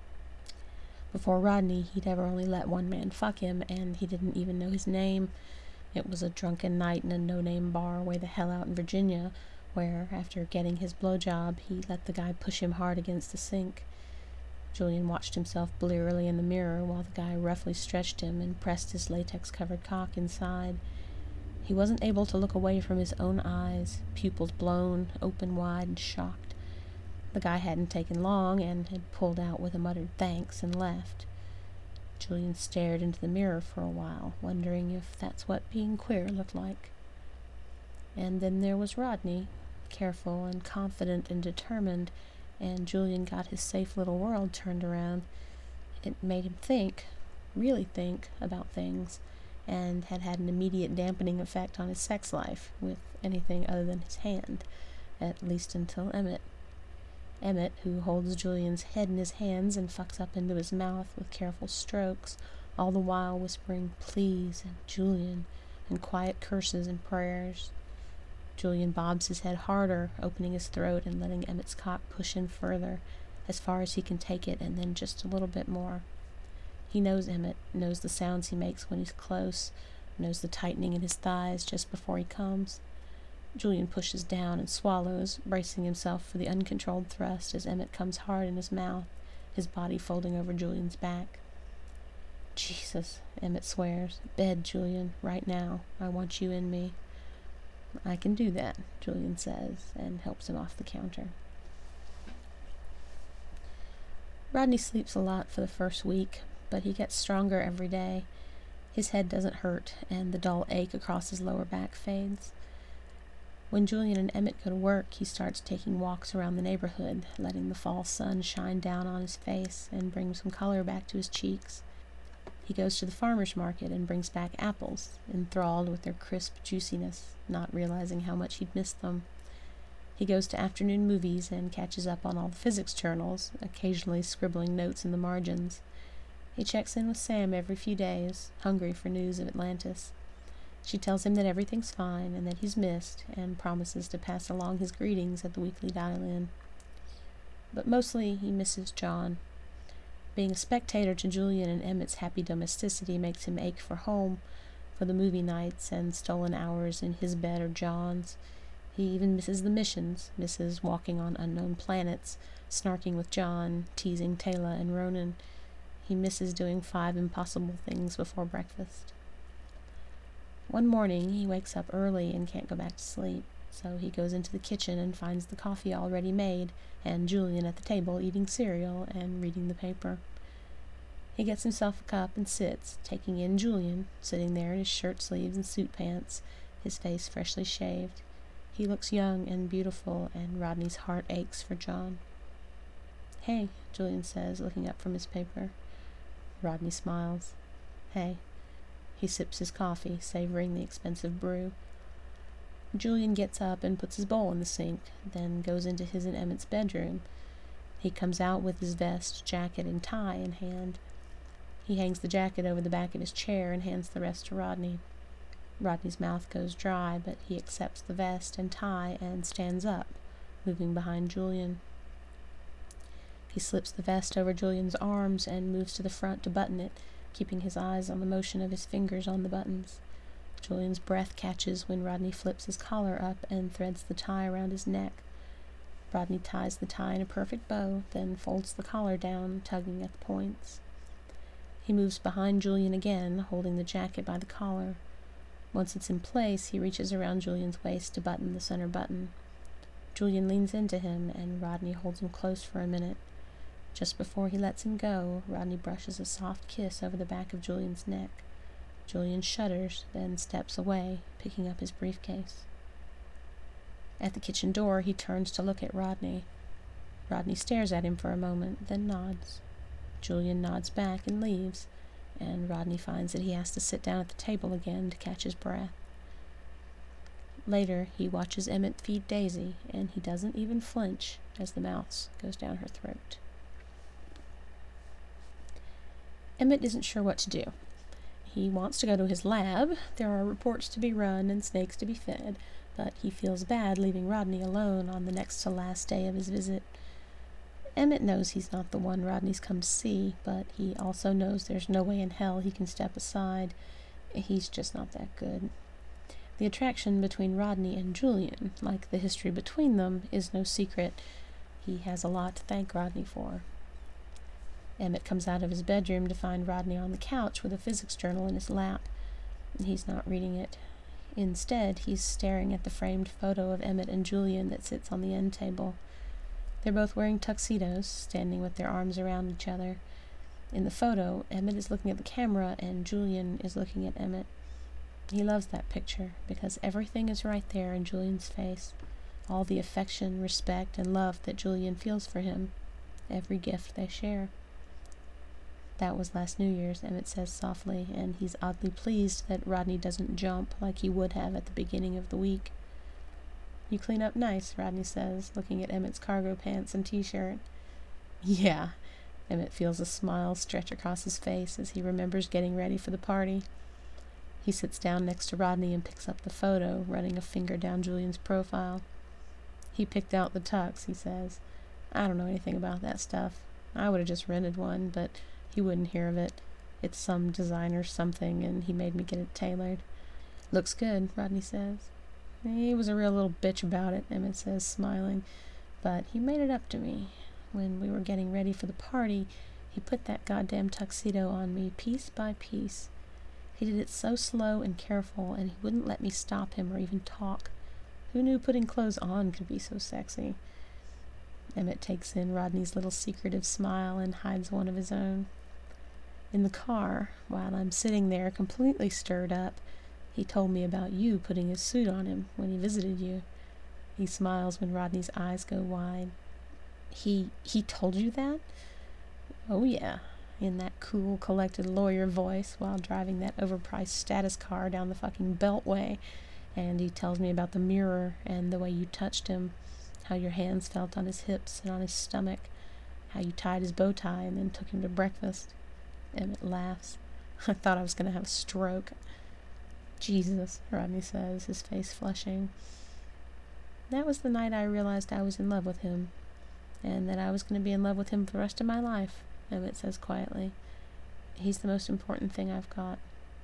Before Rodney, he'd ever only let one man fuck him, and he didn't even know his name. It was a drunken night in a no-name bar way the hell out in Virginia, where, after getting his blowjob, he let the guy push him hard against the sink. Julian watched himself blearily in the mirror while the guy roughly stretched him and pressed his latex-covered cock inside. He wasn't able to look away from his own eyes, pupils blown, open wide, and shocked. The guy hadn't taken long and had pulled out with a muttered thanks and left. Julian stared into the mirror for a while, wondering if that's what being queer looked like. And then there was Rodney, careful and confident and determined, and Julian got his safe little world turned around. It made him think, really think, about things, and had had an immediate dampening effect on his sex life with anything other than his hand, at least until Emmett. Emmett, who holds Julian's head in his hands and fucks up into his mouth with careful strokes, all the while whispering please and Julian and quiet curses and prayers. Julian bobs his head harder, opening his throat and letting Emmett's cock push in further, as far as he can take it, and then just a little bit more. He knows Emmett, knows the sounds he makes when he's close, knows the tightening in his thighs just before he comes. Julian pushes down and swallows, bracing himself for the uncontrolled thrust as Emmett comes hard in his mouth, his body folding over Julian's back. Jesus, Emmett swears. Bed, Julian, right now. I want you in me. I can do that, Julian says, and helps him off the counter. Rodney sleeps a lot for the first week, but he gets stronger every day. His head doesn't hurt, and the dull ache across his lower back fades. When Julian and Emmett go to work, he starts taking walks around the neighborhood, letting the fall sun shine down on his face and bring some color back to his cheeks. He goes to the farmer's market and brings back apples, enthralled with their crisp juiciness, not realizing how much he'd missed them. He goes to afternoon movies and catches up on all the physics journals, occasionally scribbling notes in the margins. He checks in with Sam every few days, hungry for news of Atlantis. She tells him that everything's fine and that he's missed, and promises to pass along his greetings at the weekly dial-in. But mostly he misses John. Being a spectator to Julian and Emmett's happy domesticity makes him ache for home, for the movie nights and stolen hours in his bed or John's. He even misses the missions, misses walking on unknown planets, snarking with John, teasing Taylor and Ronan. He misses doing five impossible things before breakfast. One morning, he wakes up early and can't go back to sleep, so he goes into the kitchen and finds the coffee already made, and Julian at the table eating cereal and reading the paper. He gets himself a cup and sits, taking in Julian, sitting there in his shirt sleeves and suit pants, his face freshly shaved. He looks young and beautiful, and Rodney's heart aches for John. "Hey," Julian says, looking up from his paper. Rodney smiles. "Hey." He sips his coffee, savoring the expensive brew. Julian gets up and puts his bowl in the sink, then goes into his and Emmett's bedroom. He comes out with his vest, jacket, and tie in hand. He hangs the jacket over the back of his chair and hands the rest to Rodney. Rodney's mouth goes dry, but he accepts the vest and tie and stands up, moving behind Julian. He slips the vest over Julian's arms and moves to the front to button it, keeping his eyes on the motion of his fingers on the buttons. Julian's breath catches when Rodney flips his collar up and threads the tie around his neck. Rodney ties the tie in a perfect bow, then folds the collar down, tugging at the points. He moves behind Julian again, holding the jacket by the collar. Once it's in place, he reaches around Julian's waist to button the center button. Julian leans into him, and Rodney holds him close for a minute. Just before he lets him go, Rodney brushes a soft kiss over the back of Julian's neck. Julian shudders, then steps away, picking up his briefcase. At the kitchen door, he turns to look at Rodney. Rodney stares at him for a moment, then nods. Julian nods back and leaves, and Rodney finds that he has to sit down at the table again to catch his breath. Later, he watches Emmett feed Daisy, and he doesn't even flinch as the mouse goes down her throat. Emmett isn't sure what to do. He wants to go to his lab. There are reports to be run and snakes to be fed, but he feels bad leaving Rodney alone on the next to last day of his visit. Emmett knows he's not the one Rodney's come to see, but he also knows there's no way in hell he can step aside. He's just not that good. The attraction between Rodney and Julian, like the history between them, is no secret. He has a lot to thank Rodney for. Emmett comes out of his bedroom to find Rodney on the couch with a physics journal in his lap. He's not reading it. Instead, he's staring at the framed photo of Emmett and Julian that sits on the end table. They're both wearing tuxedos, standing with their arms around each other. In the photo, Emmett is looking at the camera and Julian is looking at Emmett. He loves that picture because everything is right there in Julian's face. All the affection, respect, and love that Julian feels for him. Every gift they share. That was last New Year's, Emmett says softly, and he's oddly pleased that Rodney doesn't jump like he would have at the beginning of the week. You clean up nice, Rodney says, looking at Emmett's cargo pants and t-shirt. Yeah. Emmett feels a smile stretch across his face as he remembers getting ready for the party. He sits down next to Rodney and picks up the photo, running a finger down Julian's profile. He picked out the tux, he says. I don't know anything about that stuff. I would have just rented one, but he wouldn't hear of it. It's some designer something, and he made me get it tailored. Looks good, Rodney says. He was a real little bitch about it, Emmett says, smiling, but he made it up to me. When we were getting ready for the party, he put that goddamn tuxedo on me, piece by piece. He did it so slow and careful, and he wouldn't let me stop him or even talk. Who knew putting clothes on could be so sexy? Emmett takes in Rodney's little secretive smile and hides one of his own. In the car, while I'm sitting there completely stirred up, he told me about you putting his suit on him when he visited you. He smiles when Rodney's eyes go wide. He, he told you that? Oh yeah, in that cool, collected lawyer voice while driving that overpriced status car down the fucking Beltway. And he tells me about the mirror and the way you touched him, how your hands felt on his hips and on his stomach, how you tied his bow tie and then took him to breakfast. Emmett laughs. I thought I was going to have a stroke. Jesus, Rodney says, his face flushing. That was the night I realized I was in love with him, and that I was going to be in love with him for the rest of my life, Emmett says quietly. He's the most important thing I've got.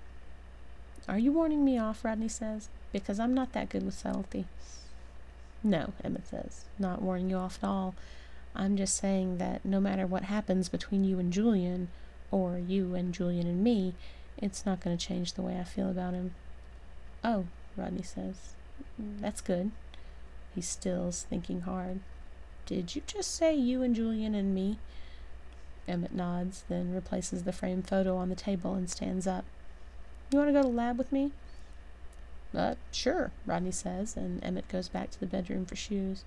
Are you warning me off, Rodney says, because I'm not that good with subtlety. No, Emmett says, not warning you off at all. I'm just saying that no matter what happens between you and Julian, or you and Julian and me, it's not going to change the way I feel about him. Oh, Rodney says, that's good. He stills, thinking hard. Did you just say you and Julian and me? Emmett nods, then replaces the framed photo on the table and stands up. You want to go to the lab with me? Uh, sure, Rodney says, and Emmett goes back to the bedroom for shoes.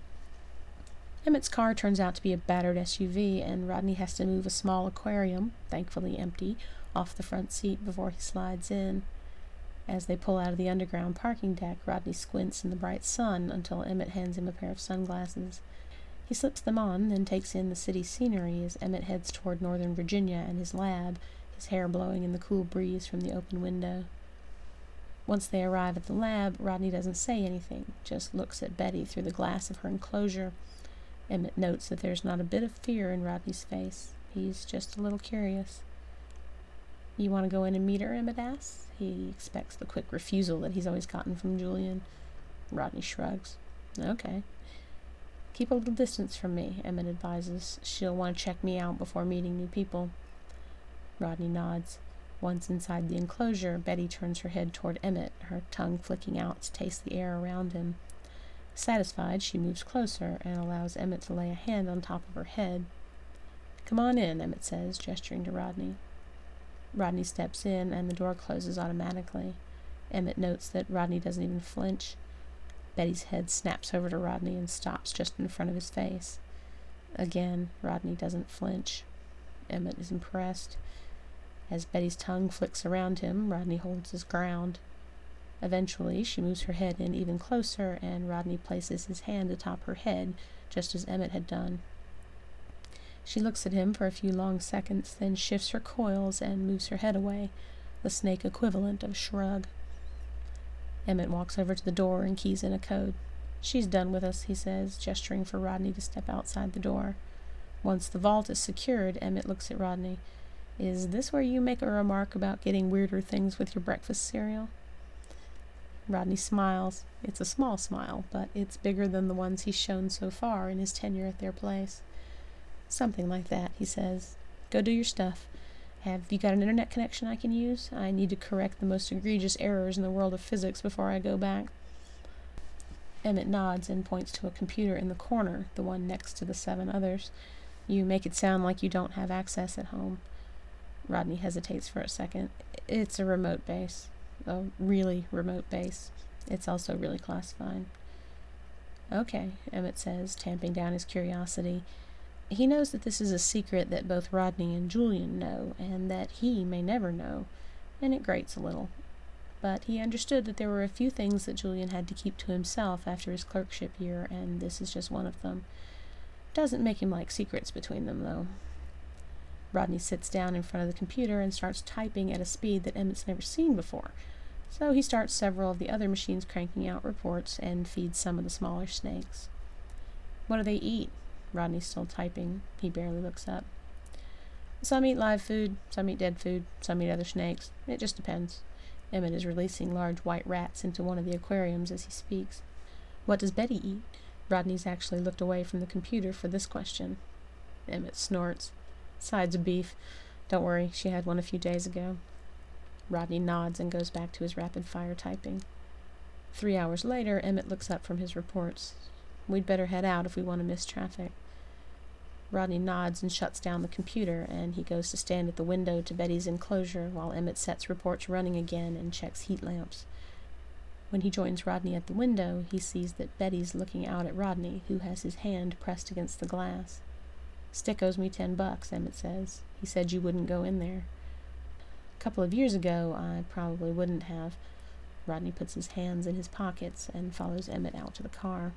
Emmett's car turns out to be a battered S U V, and Rodney has to move a small aquarium, thankfully empty, off the front seat before he slides in. As they pull out of the underground parking deck, Rodney squints in the bright sun until Emmett hands him a pair of sunglasses. He slips them on, then takes in the city scenery as Emmett heads toward Northern Virginia and his lab, his hair blowing in the cool breeze from the open window. Once they arrive at the lab, Rodney doesn't say anything, just looks at Betty through the glass of her enclosure. Emmett notes that there's not a bit of fear in Rodney's face. He's just a little curious. You want to go in and meet her, Emmett asks. He expects the quick refusal that he's always gotten from Julian. Rodney shrugs. Okay. Keep a little distance from me, Emmett advises. She'll want to check me out before meeting new people. Rodney nods. Once inside the enclosure, Betty turns her head toward Emmett, her tongue flicking out to taste the air around him. Satisfied, she moves closer and allows Emmett to lay a hand on top of her head. Come on in, Emmett says, gesturing to Rodney. Rodney steps in, and the door closes automatically. Emmett notes that Rodney doesn't even flinch. Betty's head snaps over to Rodney and stops just in front of his face. Again, Rodney doesn't flinch. Emmett is impressed. As Betty's tongue flicks around him, Rodney holds his ground. Eventually, she moves her head in even closer, and Rodney places his hand atop her head, just as Emmett had done. She looks at him for a few long seconds, then shifts her coils and moves her head away, the snake equivalent of a shrug. Emmett walks over to the door and keys in a code. She's done with us, he says, gesturing for Rodney to step outside the door. Once the vault is secured, Emmett looks at Rodney. Is this where you make a remark about getting weirder things with your breakfast cereal? Rodney smiles. It's a small smile, but it's bigger than the ones he's shown so far in his tenure at their place. Something like that, he says. Go do your stuff. Have you got an internet connection I can use? I need to correct the most egregious errors in the world of physics before I go back. Emmett nods and points to a computer in the corner, the one next to the seven others. You make it sound like you don't have access at home. Rodney hesitates for a second. It's a remote base. A really remote base. It's also really classified. Okay, Emmett says, tamping down his curiosity. He knows that this is a secret that both Rodney and Julian know, and that he may never know, and it grates a little. But he understood that there were a few things that Julian had to keep to himself after his clerkship year, and this is just one of them. Doesn't make him like secrets between them, though. Rodney sits down in front of the computer and starts typing at a speed that Emmett's never seen before, so he starts several of the other machines cranking out reports and feeds some of the smaller snakes. What do they eat? Rodney's still typing. He barely looks up. Some eat live food, some eat dead food, some eat other snakes. It just depends. Emmett is releasing large white rats into one of the aquariums as he speaks. What does Betty eat? Rodney's actually looked away from the computer for this question. Emmett snorts. Sides of beef. Don't worry, she had one a few days ago. Rodney nods and goes back to his rapid-fire typing. Three hours later, Emmett looks up from his reports. We'd better head out if we want to miss traffic. Rodney nods and shuts down the computer, and he goes to stand at the window to Betty's enclosure while Emmett sets reports running again and checks heat lamps. When he joins Rodney at the window, he sees that Betty's looking out at Rodney, who has his hand pressed against the glass. Stick owes me ten bucks, Emmett says. He said you wouldn't go in there. A couple of years ago, I probably wouldn't have. Rodney puts his hands in his pockets and follows Emmett out to the car.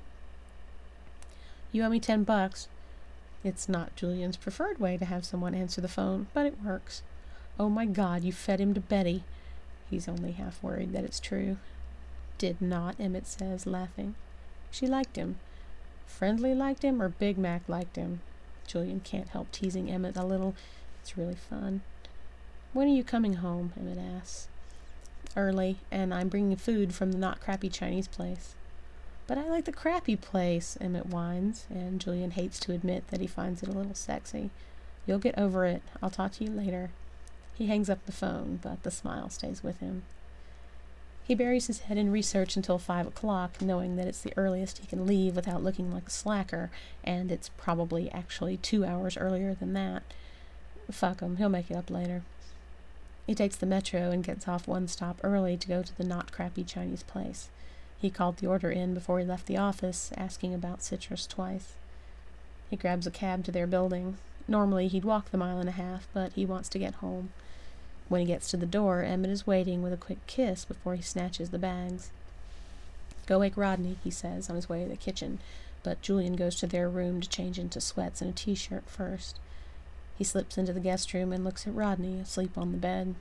You owe me ten bucks. It's not Julian's preferred way to have someone answer the phone, but it works. Oh my God, you fed him to Betty. He's only half worried that it's true. Did not, Emmett says, laughing. She liked him. Friendly liked him, or Big Mac liked him? Julian can't help teasing Emmett a little. It's really fun. When are you coming home? Emmett asks. Early, and I'm bringing food from the not crappy Chinese place. But I like the crappy place, Emmett whines, and Julian hates to admit that he finds it a little sexy. You'll get over it. I'll talk to you later. He hangs up the phone, but the smile stays with him. He buries his head in research until five o'clock, knowing that it's the earliest he can leave without looking like a slacker, and it's probably actually two hours earlier than that. Fuck him, he'll make it up later. He takes the metro and gets off one stop early to go to the not crappy Chinese place. He called the order in before he left the office, asking about citrus twice. He grabs a cab to their building. Normally he'd walk the mile and a half, but he wants to get home. When he gets to the door, Emmett is waiting with a quick kiss before he snatches the bags. Go wake Rodney, he says, on his way to the kitchen, but Julian goes to their room to change into sweats and a t-shirt first. He slips into the guest room and looks at Rodney, asleep on the bed.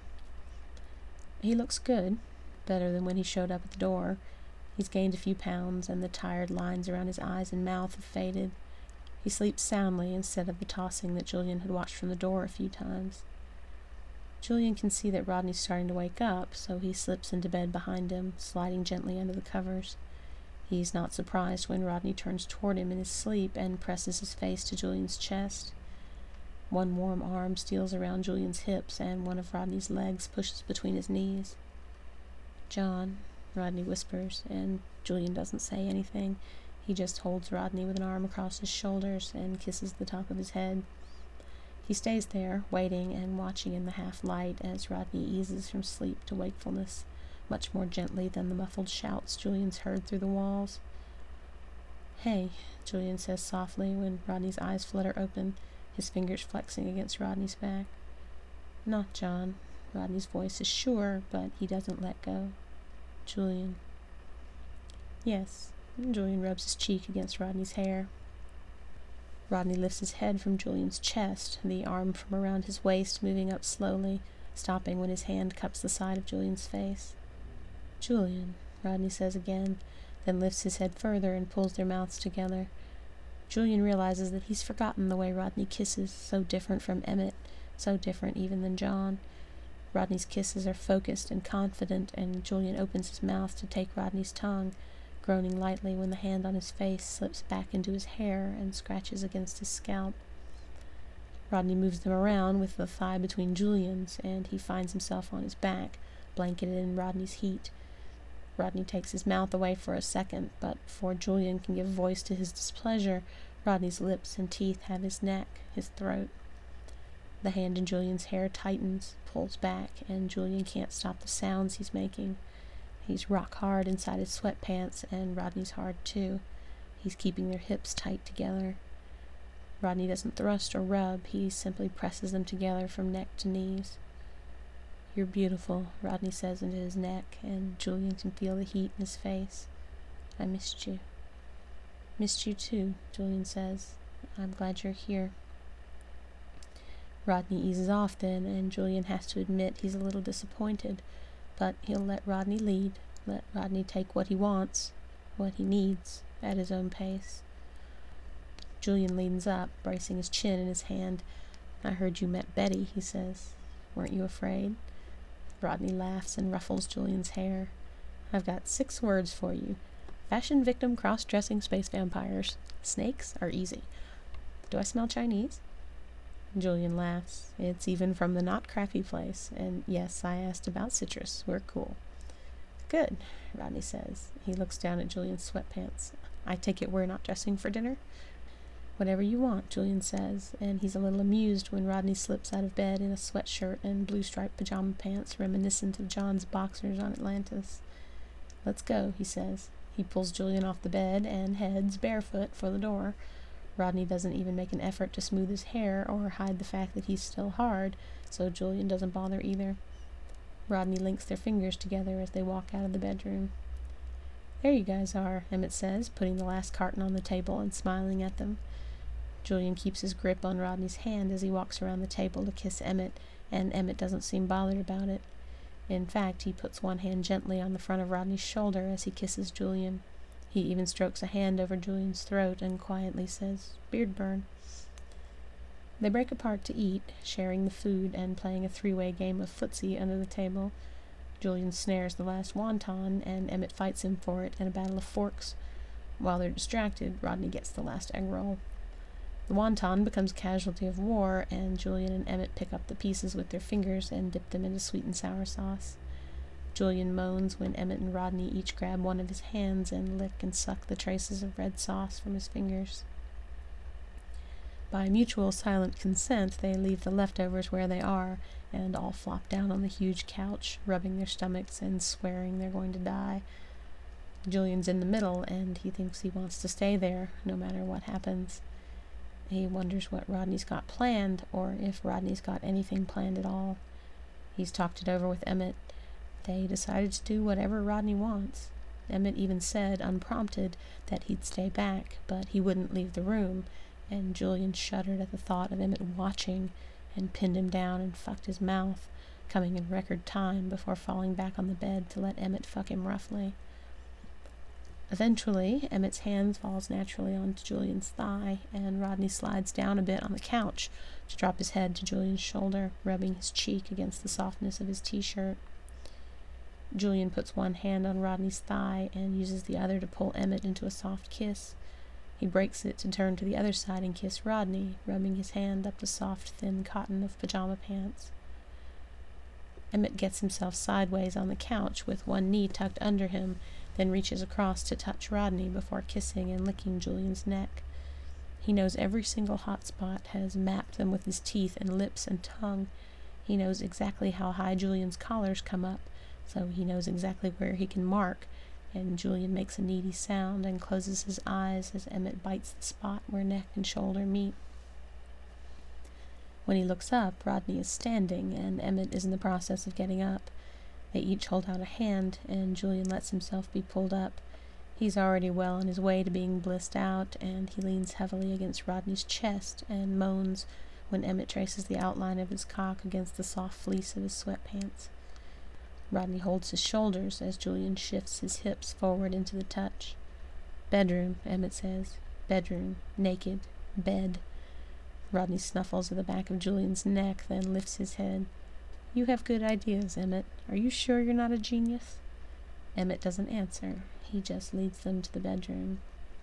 He looks good, better than when he showed up at the door. He's gained a few pounds, and the tired lines around his eyes and mouth have faded. He sleeps soundly instead of the tossing that Julian had watched from the door a few times. Julian can see that Rodney's starting to wake up, so he slips into bed behind him, sliding gently under the covers. He's not surprised when Rodney turns toward him in his sleep and presses his face to Julian's chest. One warm arm steals around Julian's hips, and one of Rodney's legs pushes between his knees. John, Rodney whispers, and Julian doesn't say anything. He just holds Rodney with an arm across his shoulders and kisses the top of his head. He stays there, waiting and watching in the half-light as Rodney eases from sleep to wakefulness, much more gently than the muffled shouts Julian's heard through the walls. Hey, Julian says softly when Rodney's eyes flutter open, his fingers flexing against Rodney's back. Not John. Rodney's voice is sure, but he doesn't let go. Julian. Yes. Julian rubs his cheek against Rodney's hair. Rodney lifts his head from Julian's chest, the arm from around his waist moving up slowly, stopping when his hand cups the side of Julian's face. Julian, Rodney says again, then lifts his head further and pulls their mouths together. Julian realizes that he's forgotten the way Rodney kisses, so different from Emmett, so different even than John. Rodney's kisses are focused and confident, and Julian opens his mouth to take Rodney's tongue, groaning lightly when the hand on his face slips back into his hair and scratches against his scalp. Rodney moves them around with the thigh between Julian's, and he finds himself on his back, blanketed in Rodney's heat. Rodney takes his mouth away for a second, but before Julian can give voice to his displeasure, Rodney's lips and teeth have his neck, his throat. The hand in Julian's hair tightens, pulls back, and Julian can't stop the sounds he's making. He's rock hard inside his sweatpants, and Rodney's hard too. He's keeping their hips tight together. Rodney doesn't thrust or rub, he simply presses them together from neck to knees. "You're beautiful," Rodney says into his neck, and Julian can feel the heat in his face. "I missed you." "Missed you too," Julian says. "I'm glad you're here." Rodney eases off then, and Julian has to admit he's a little disappointed, but he'll let Rodney lead, let Rodney take what he wants, what he needs, at his own pace. Julian leans up, bracing his chin in his hand. "I heard you met Betty," he says. "Weren't you afraid?" Rodney laughs and ruffles Julian's hair. "I've got six words for you. Fashion victim cross-dressing space vampires. Snakes are easy. Do I smell Chinese?" Julian laughs. "It's even from the not crappy place. And yes, I asked about citrus. We're cool." "Good," Rodney says. He looks down at Julian's sweatpants. "I take it we're not dressing for dinner?" "Whatever you want," Julian says, and he's a little amused when Rodney slips out of bed in a sweatshirt and blue-striped pajama pants reminiscent of John's boxers on Atlantis. "Let's go," he says. He pulls Julian off the bed and heads, barefoot, for the door. Rodney doesn't even make an effort to smooth his hair or hide the fact that he's still hard, so Julian doesn't bother either. Rodney links their fingers together as they walk out of the bedroom. "There you guys are," Emmett says, putting the last carton on the table and smiling at them. Julian keeps his grip on Rodney's hand as he walks around the table to kiss Emmett, and Emmett doesn't seem bothered about it. In fact, he puts one hand gently on the front of Rodney's shoulder as he kisses Julian. He even strokes a hand over Julian's throat and quietly says, "Beard burn." They break apart to eat, sharing the food and playing a three-way game of footsie under the table. Julian snares the last wonton, and Emmett fights him for it in a battle of forks. While they're distracted, Rodney gets the last egg roll. The wonton becomes casualty of war, and Julian and Emmett pick up the pieces with their fingers and dip them into sweet and sour sauce. Julian moans when Emmett and Rodney each grab one of his hands and lick and suck the traces of red sauce from his fingers. By mutual silent consent, they leave the leftovers where they are, and all flop down on the huge couch, rubbing their stomachs and swearing they're going to die. Julian's in the middle, and he thinks he wants to stay there, no matter what happens. He wonders what Rodney's got planned, or if Rodney's got anything planned at all. He's talked it over with Emmett. They decided to do whatever Rodney wants. Emmett even said, unprompted, that he'd stay back, but he wouldn't leave the room, and Julian shuddered at the thought of Emmett watching, and pinned him down and fucked his mouth, coming in record time before falling back on the bed to let Emmett fuck him roughly. Eventually, Emmett's hand falls naturally onto Julian's thigh, and Rodney slides down a bit on the couch to drop his head to Julian's shoulder, rubbing his cheek against the softness of his t-shirt. Julian puts one hand on Rodney's thigh and uses the other to pull Emmett into a soft kiss. He breaks it to turn to the other side and kiss Rodney, rubbing his hand up the soft, thin cotton of pajama pants. Emmett gets himself sideways on the couch with one knee tucked under him, then reaches across to touch Rodney before kissing and licking Julian's neck. He knows every single hot spot, has mapped them with his teeth and lips and tongue. He knows exactly how high Julian's collars come up, so he knows exactly where he can mark, and Julian makes a needy sound and closes his eyes as Emmett bites the spot where neck and shoulder meet. When he looks up, Rodney is standing, and Emmett is in the process of getting up. They each hold out a hand, and Julian lets himself be pulled up. He's already well on his way to being blissed out, and he leans heavily against Rodney's chest and moans when Emmett traces the outline of his cock against the soft fleece of his sweatpants. Rodney holds his shoulders as Julian shifts his hips forward into the touch. "Bedroom," Emmett says. "Bedroom. Naked. Bed." Rodney snuffles at the back of Julian's neck, then lifts his head. "You have good ideas, Emmett. Are you sure you're not a genius?" Emmett doesn't answer. He just leads them to the bedroom.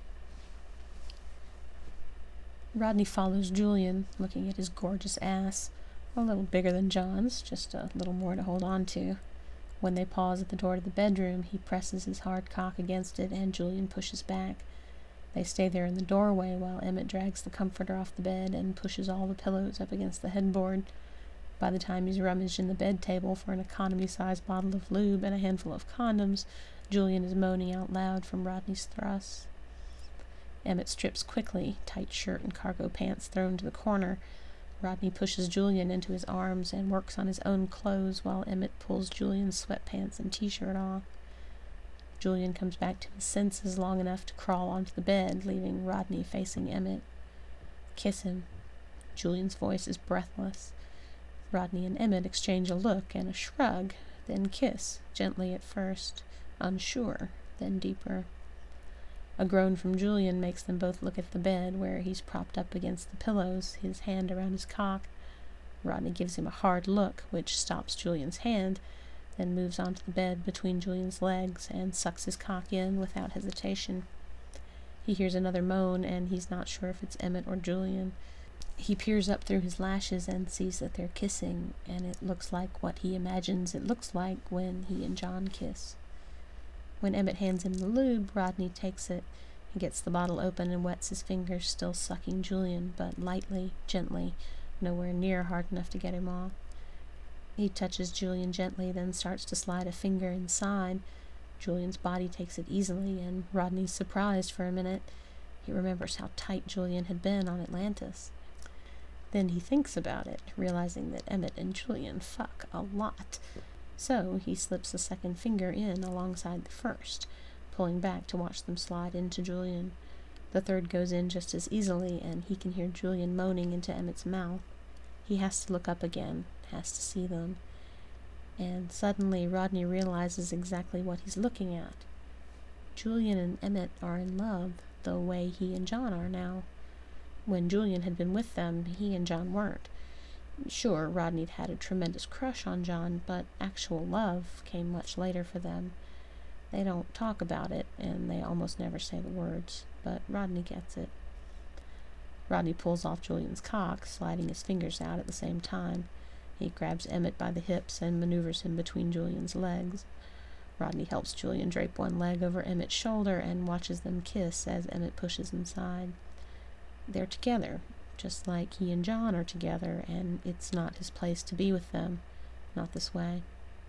Rodney follows Julian, looking at his gorgeous ass, a little bigger than John's, just a little more to hold on to. When they pause at the door to the bedroom, he presses his hard cock against it, and Julian pushes back. They stay there in the doorway while Emmett drags the comforter off the bed and pushes all the pillows up against the headboard. By the time he's rummaged in the bed table for an economy-sized bottle of lube and a handful of condoms, Julian is moaning out loud from Rodney's thrusts. Emmett strips quickly, tight shirt and cargo pants thrown to the corner. Rodney pushes Julian into his arms and works on his own clothes while Emmett pulls Julian's sweatpants and t-shirt off. Julian comes back to his senses long enough to crawl onto the bed, leaving Rodney facing Emmett. "Kiss him." Julian's voice is breathless. Rodney and Emmett exchange a look and a shrug, then kiss, gently at first, unsure, then deeper. A groan from Julian makes them both look at the bed, where he's propped up against the pillows, his hand around his cock. Rodney gives him a hard look, which stops Julian's hand, then moves onto the bed between Julian's legs and sucks his cock in without hesitation. He hears another moan, and he's not sure if it's Emmett or Julian. He peers up through his lashes and sees that they're kissing, and it looks like what he imagines it looks like when he and John kiss. When Emmett hands him the lube, Rodney takes it and gets the bottle open and wets his fingers, still sucking Julian, but lightly, gently, nowhere near hard enough to get him off. He touches Julian gently, then starts to slide a finger inside. Julian's body takes it easily, and Rodney's surprised for a minute. He remembers how tight Julian had been on Atlantis. Then he thinks about it, realizing that Emmett and Julian fuck a lot. So he slips a second finger in alongside the first, pulling back to watch them slide into Julian. The third goes in just as easily, and he can hear Julian moaning into Emmett's mouth. He has to look up again, has to see them. And suddenly Rodney realizes exactly what he's looking at. Julian and Emmett are in love, the way he and John are now. When Julian had been with them, he and John weren't. Sure, Rodney'd had a tremendous crush on John, but actual love came much later for them. They don't talk about it, and they almost never say the words, but Rodney gets it. Rodney pulls off Julian's cock, sliding his fingers out at the same time. He grabs Emmett by the hips and maneuvers him between Julian's legs. Rodney helps Julian drape one leg over Emmett's shoulder and watches them kiss as Emmett pushes inside. They're together, just like he and John are together, and it's not his place to be with them. Not this way.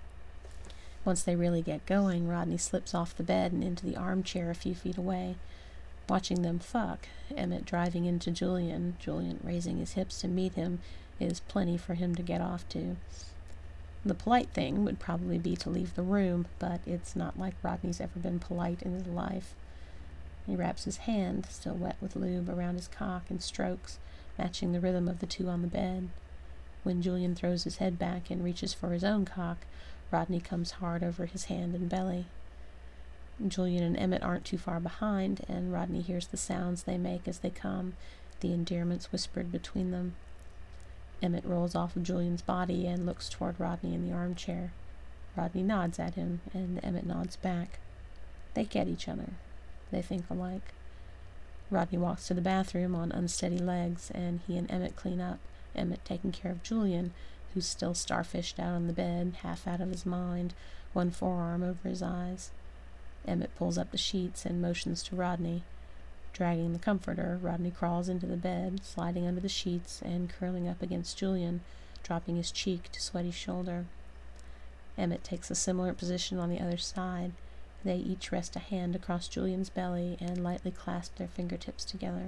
Once they really get going, Rodney slips off the bed and into the armchair a few feet away. Watching them fuck, Emmett driving into Julian, Julian raising his hips to meet him, is plenty for him to get off to. The polite thing would probably be to leave the room, but it's not like Rodney's ever been polite in his life. He wraps his hand, still wet with lube, around his cock and strokes, matching the rhythm of the two on the bed. When Julian throws his head back and reaches for his own cock, Rodney comes hard over his hand and belly. Julian and Emmett aren't too far behind, and Rodney hears the sounds they make as they come, the endearments whispered between them. Emmett rolls off of Julian's body and looks toward Rodney in the armchair. Rodney nods at him, and Emmett nods back. They get each other. They think alike. Rodney walks to the bathroom on unsteady legs, and he and Emmett clean up, Emmett taking care of Julian, who's still starfished out on the bed, half out of his mind, one forearm over his eyes. Emmett pulls up the sheets and motions to Rodney. Dragging the comforter, Rodney crawls into the bed, sliding under the sheets and curling up against Julian, dropping his cheek to Sweaty's shoulder. Emmett takes a similar position on the other side. They each rest a hand across Julian's belly and lightly clasp their fingertips together.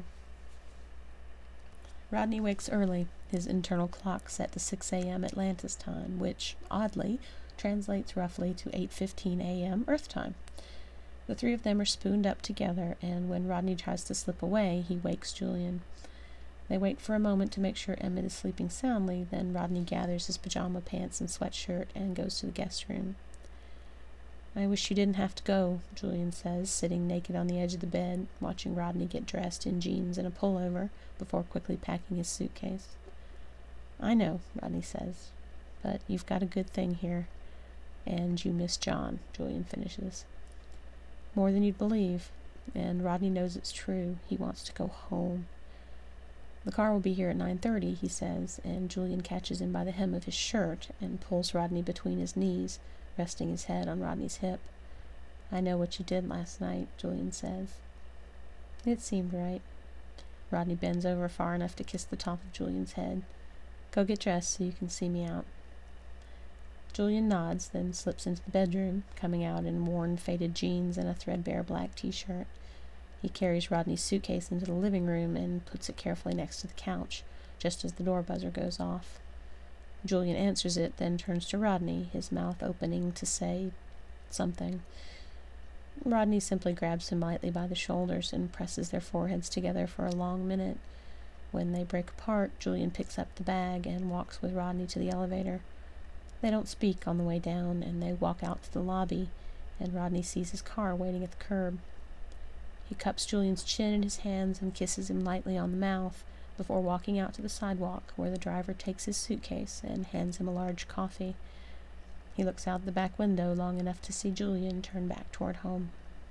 Rodney wakes early, his internal clock set to six a.m. Atlantis time, which, oddly, translates roughly to eight fifteen a.m. Earth time. The three of them are spooned up together, and when Rodney tries to slip away, he wakes Julian. They wait for a moment to make sure Emmett is sleeping soundly, then Rodney gathers his pajama pants and sweatshirt and goes to the guest room. "I wish you didn't have to go," Julian says, sitting naked on the edge of the bed, watching Rodney get dressed in jeans and a pullover before quickly packing his suitcase. "I know," Rodney says, "but you've got a good thing here. And you miss John," Julian finishes. "More than you'd believe, and Rodney knows it's true. He wants to go home." "The car will be here at nine thirty, he says, and Julian catches him by the hem of his shirt and pulls Rodney between his knees, resting his head on Rodney's hip. "I know what you did last night," Julian says. It seemed right. Rodney bends over far enough to kiss the top of Julian's head. Go get dressed so you can see me out. Julian nods, then slips into the bedroom, coming out in worn, faded jeans and a threadbare black t-shirt. He carries Rodney's suitcase into the living room and puts it carefully next to the couch, just as the door buzzer goes off. Julian answers it, then turns to Rodney, his mouth opening to say something. Rodney simply grabs him lightly by the shoulders and presses their foreheads together for a long minute. When they break apart, Julian picks up the bag and walks with Rodney to the elevator. They don't speak on the way down, and they walk out to the lobby, and Rodney sees his car waiting at the curb. He cups Julian's chin in his hands and kisses him lightly on the mouth before walking out to the sidewalk, where the driver takes his suitcase and hands him a large coffee. He looks out the back window long enough to see Julian turn back toward home.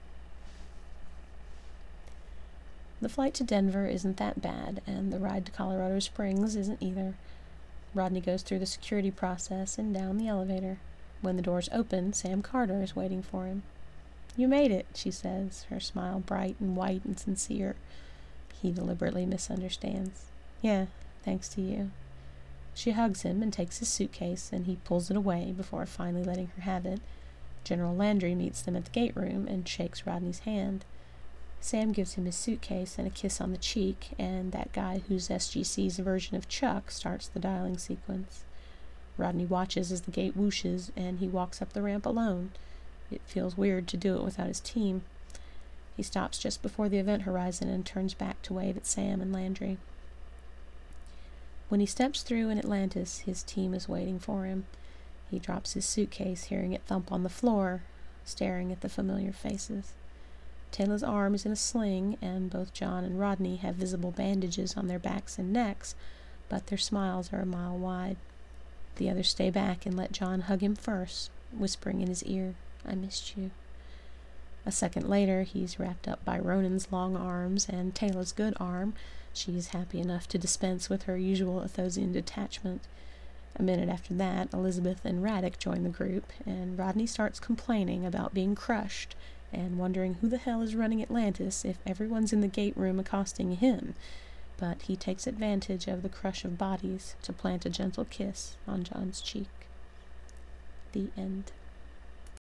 The flight to Denver isn't that bad, and the ride to Colorado Springs isn't either. Rodney goes through the security process and down the elevator. When the doors open, Sam Carter is waiting for him. "You made it," she says, her smile bright and white and sincere. He deliberately misunderstands. "Yeah, thanks to you." She hugs him and takes his suitcase, and he pulls it away before finally letting her have it. General Landry meets them at the gate room and shakes Rodney's hand. Sam gives him his suitcase and a kiss on the cheek, and that guy who's S G C's version of Chuck starts the dialing sequence. Rodney watches as the gate whooshes, and he walks up the ramp alone. It feels weird to do it without his team. He stops just before the event horizon and turns back to wave at Sam and Landry. When he steps through in Atlantis, his team is waiting for him. He drops his suitcase, hearing it thump on the floor, staring at the familiar faces. Taylor's arm is in a sling, and both John and Rodney have visible bandages on their backs and necks, but their smiles are a mile wide. The others stay back and let John hug him first, whispering in his ear, "I missed you." A second later, he's wrapped up by Ronan's long arms and Taylor's good arm. She's happy enough to dispense with her usual Athosian detachment. A minute after that, Elizabeth and Radek join the group, and Rodney starts complaining about being crushed and wondering who the hell is running Atlantis if everyone's in the gate room accosting him. But he takes advantage of the crush of bodies to plant a gentle kiss on John's cheek. The end.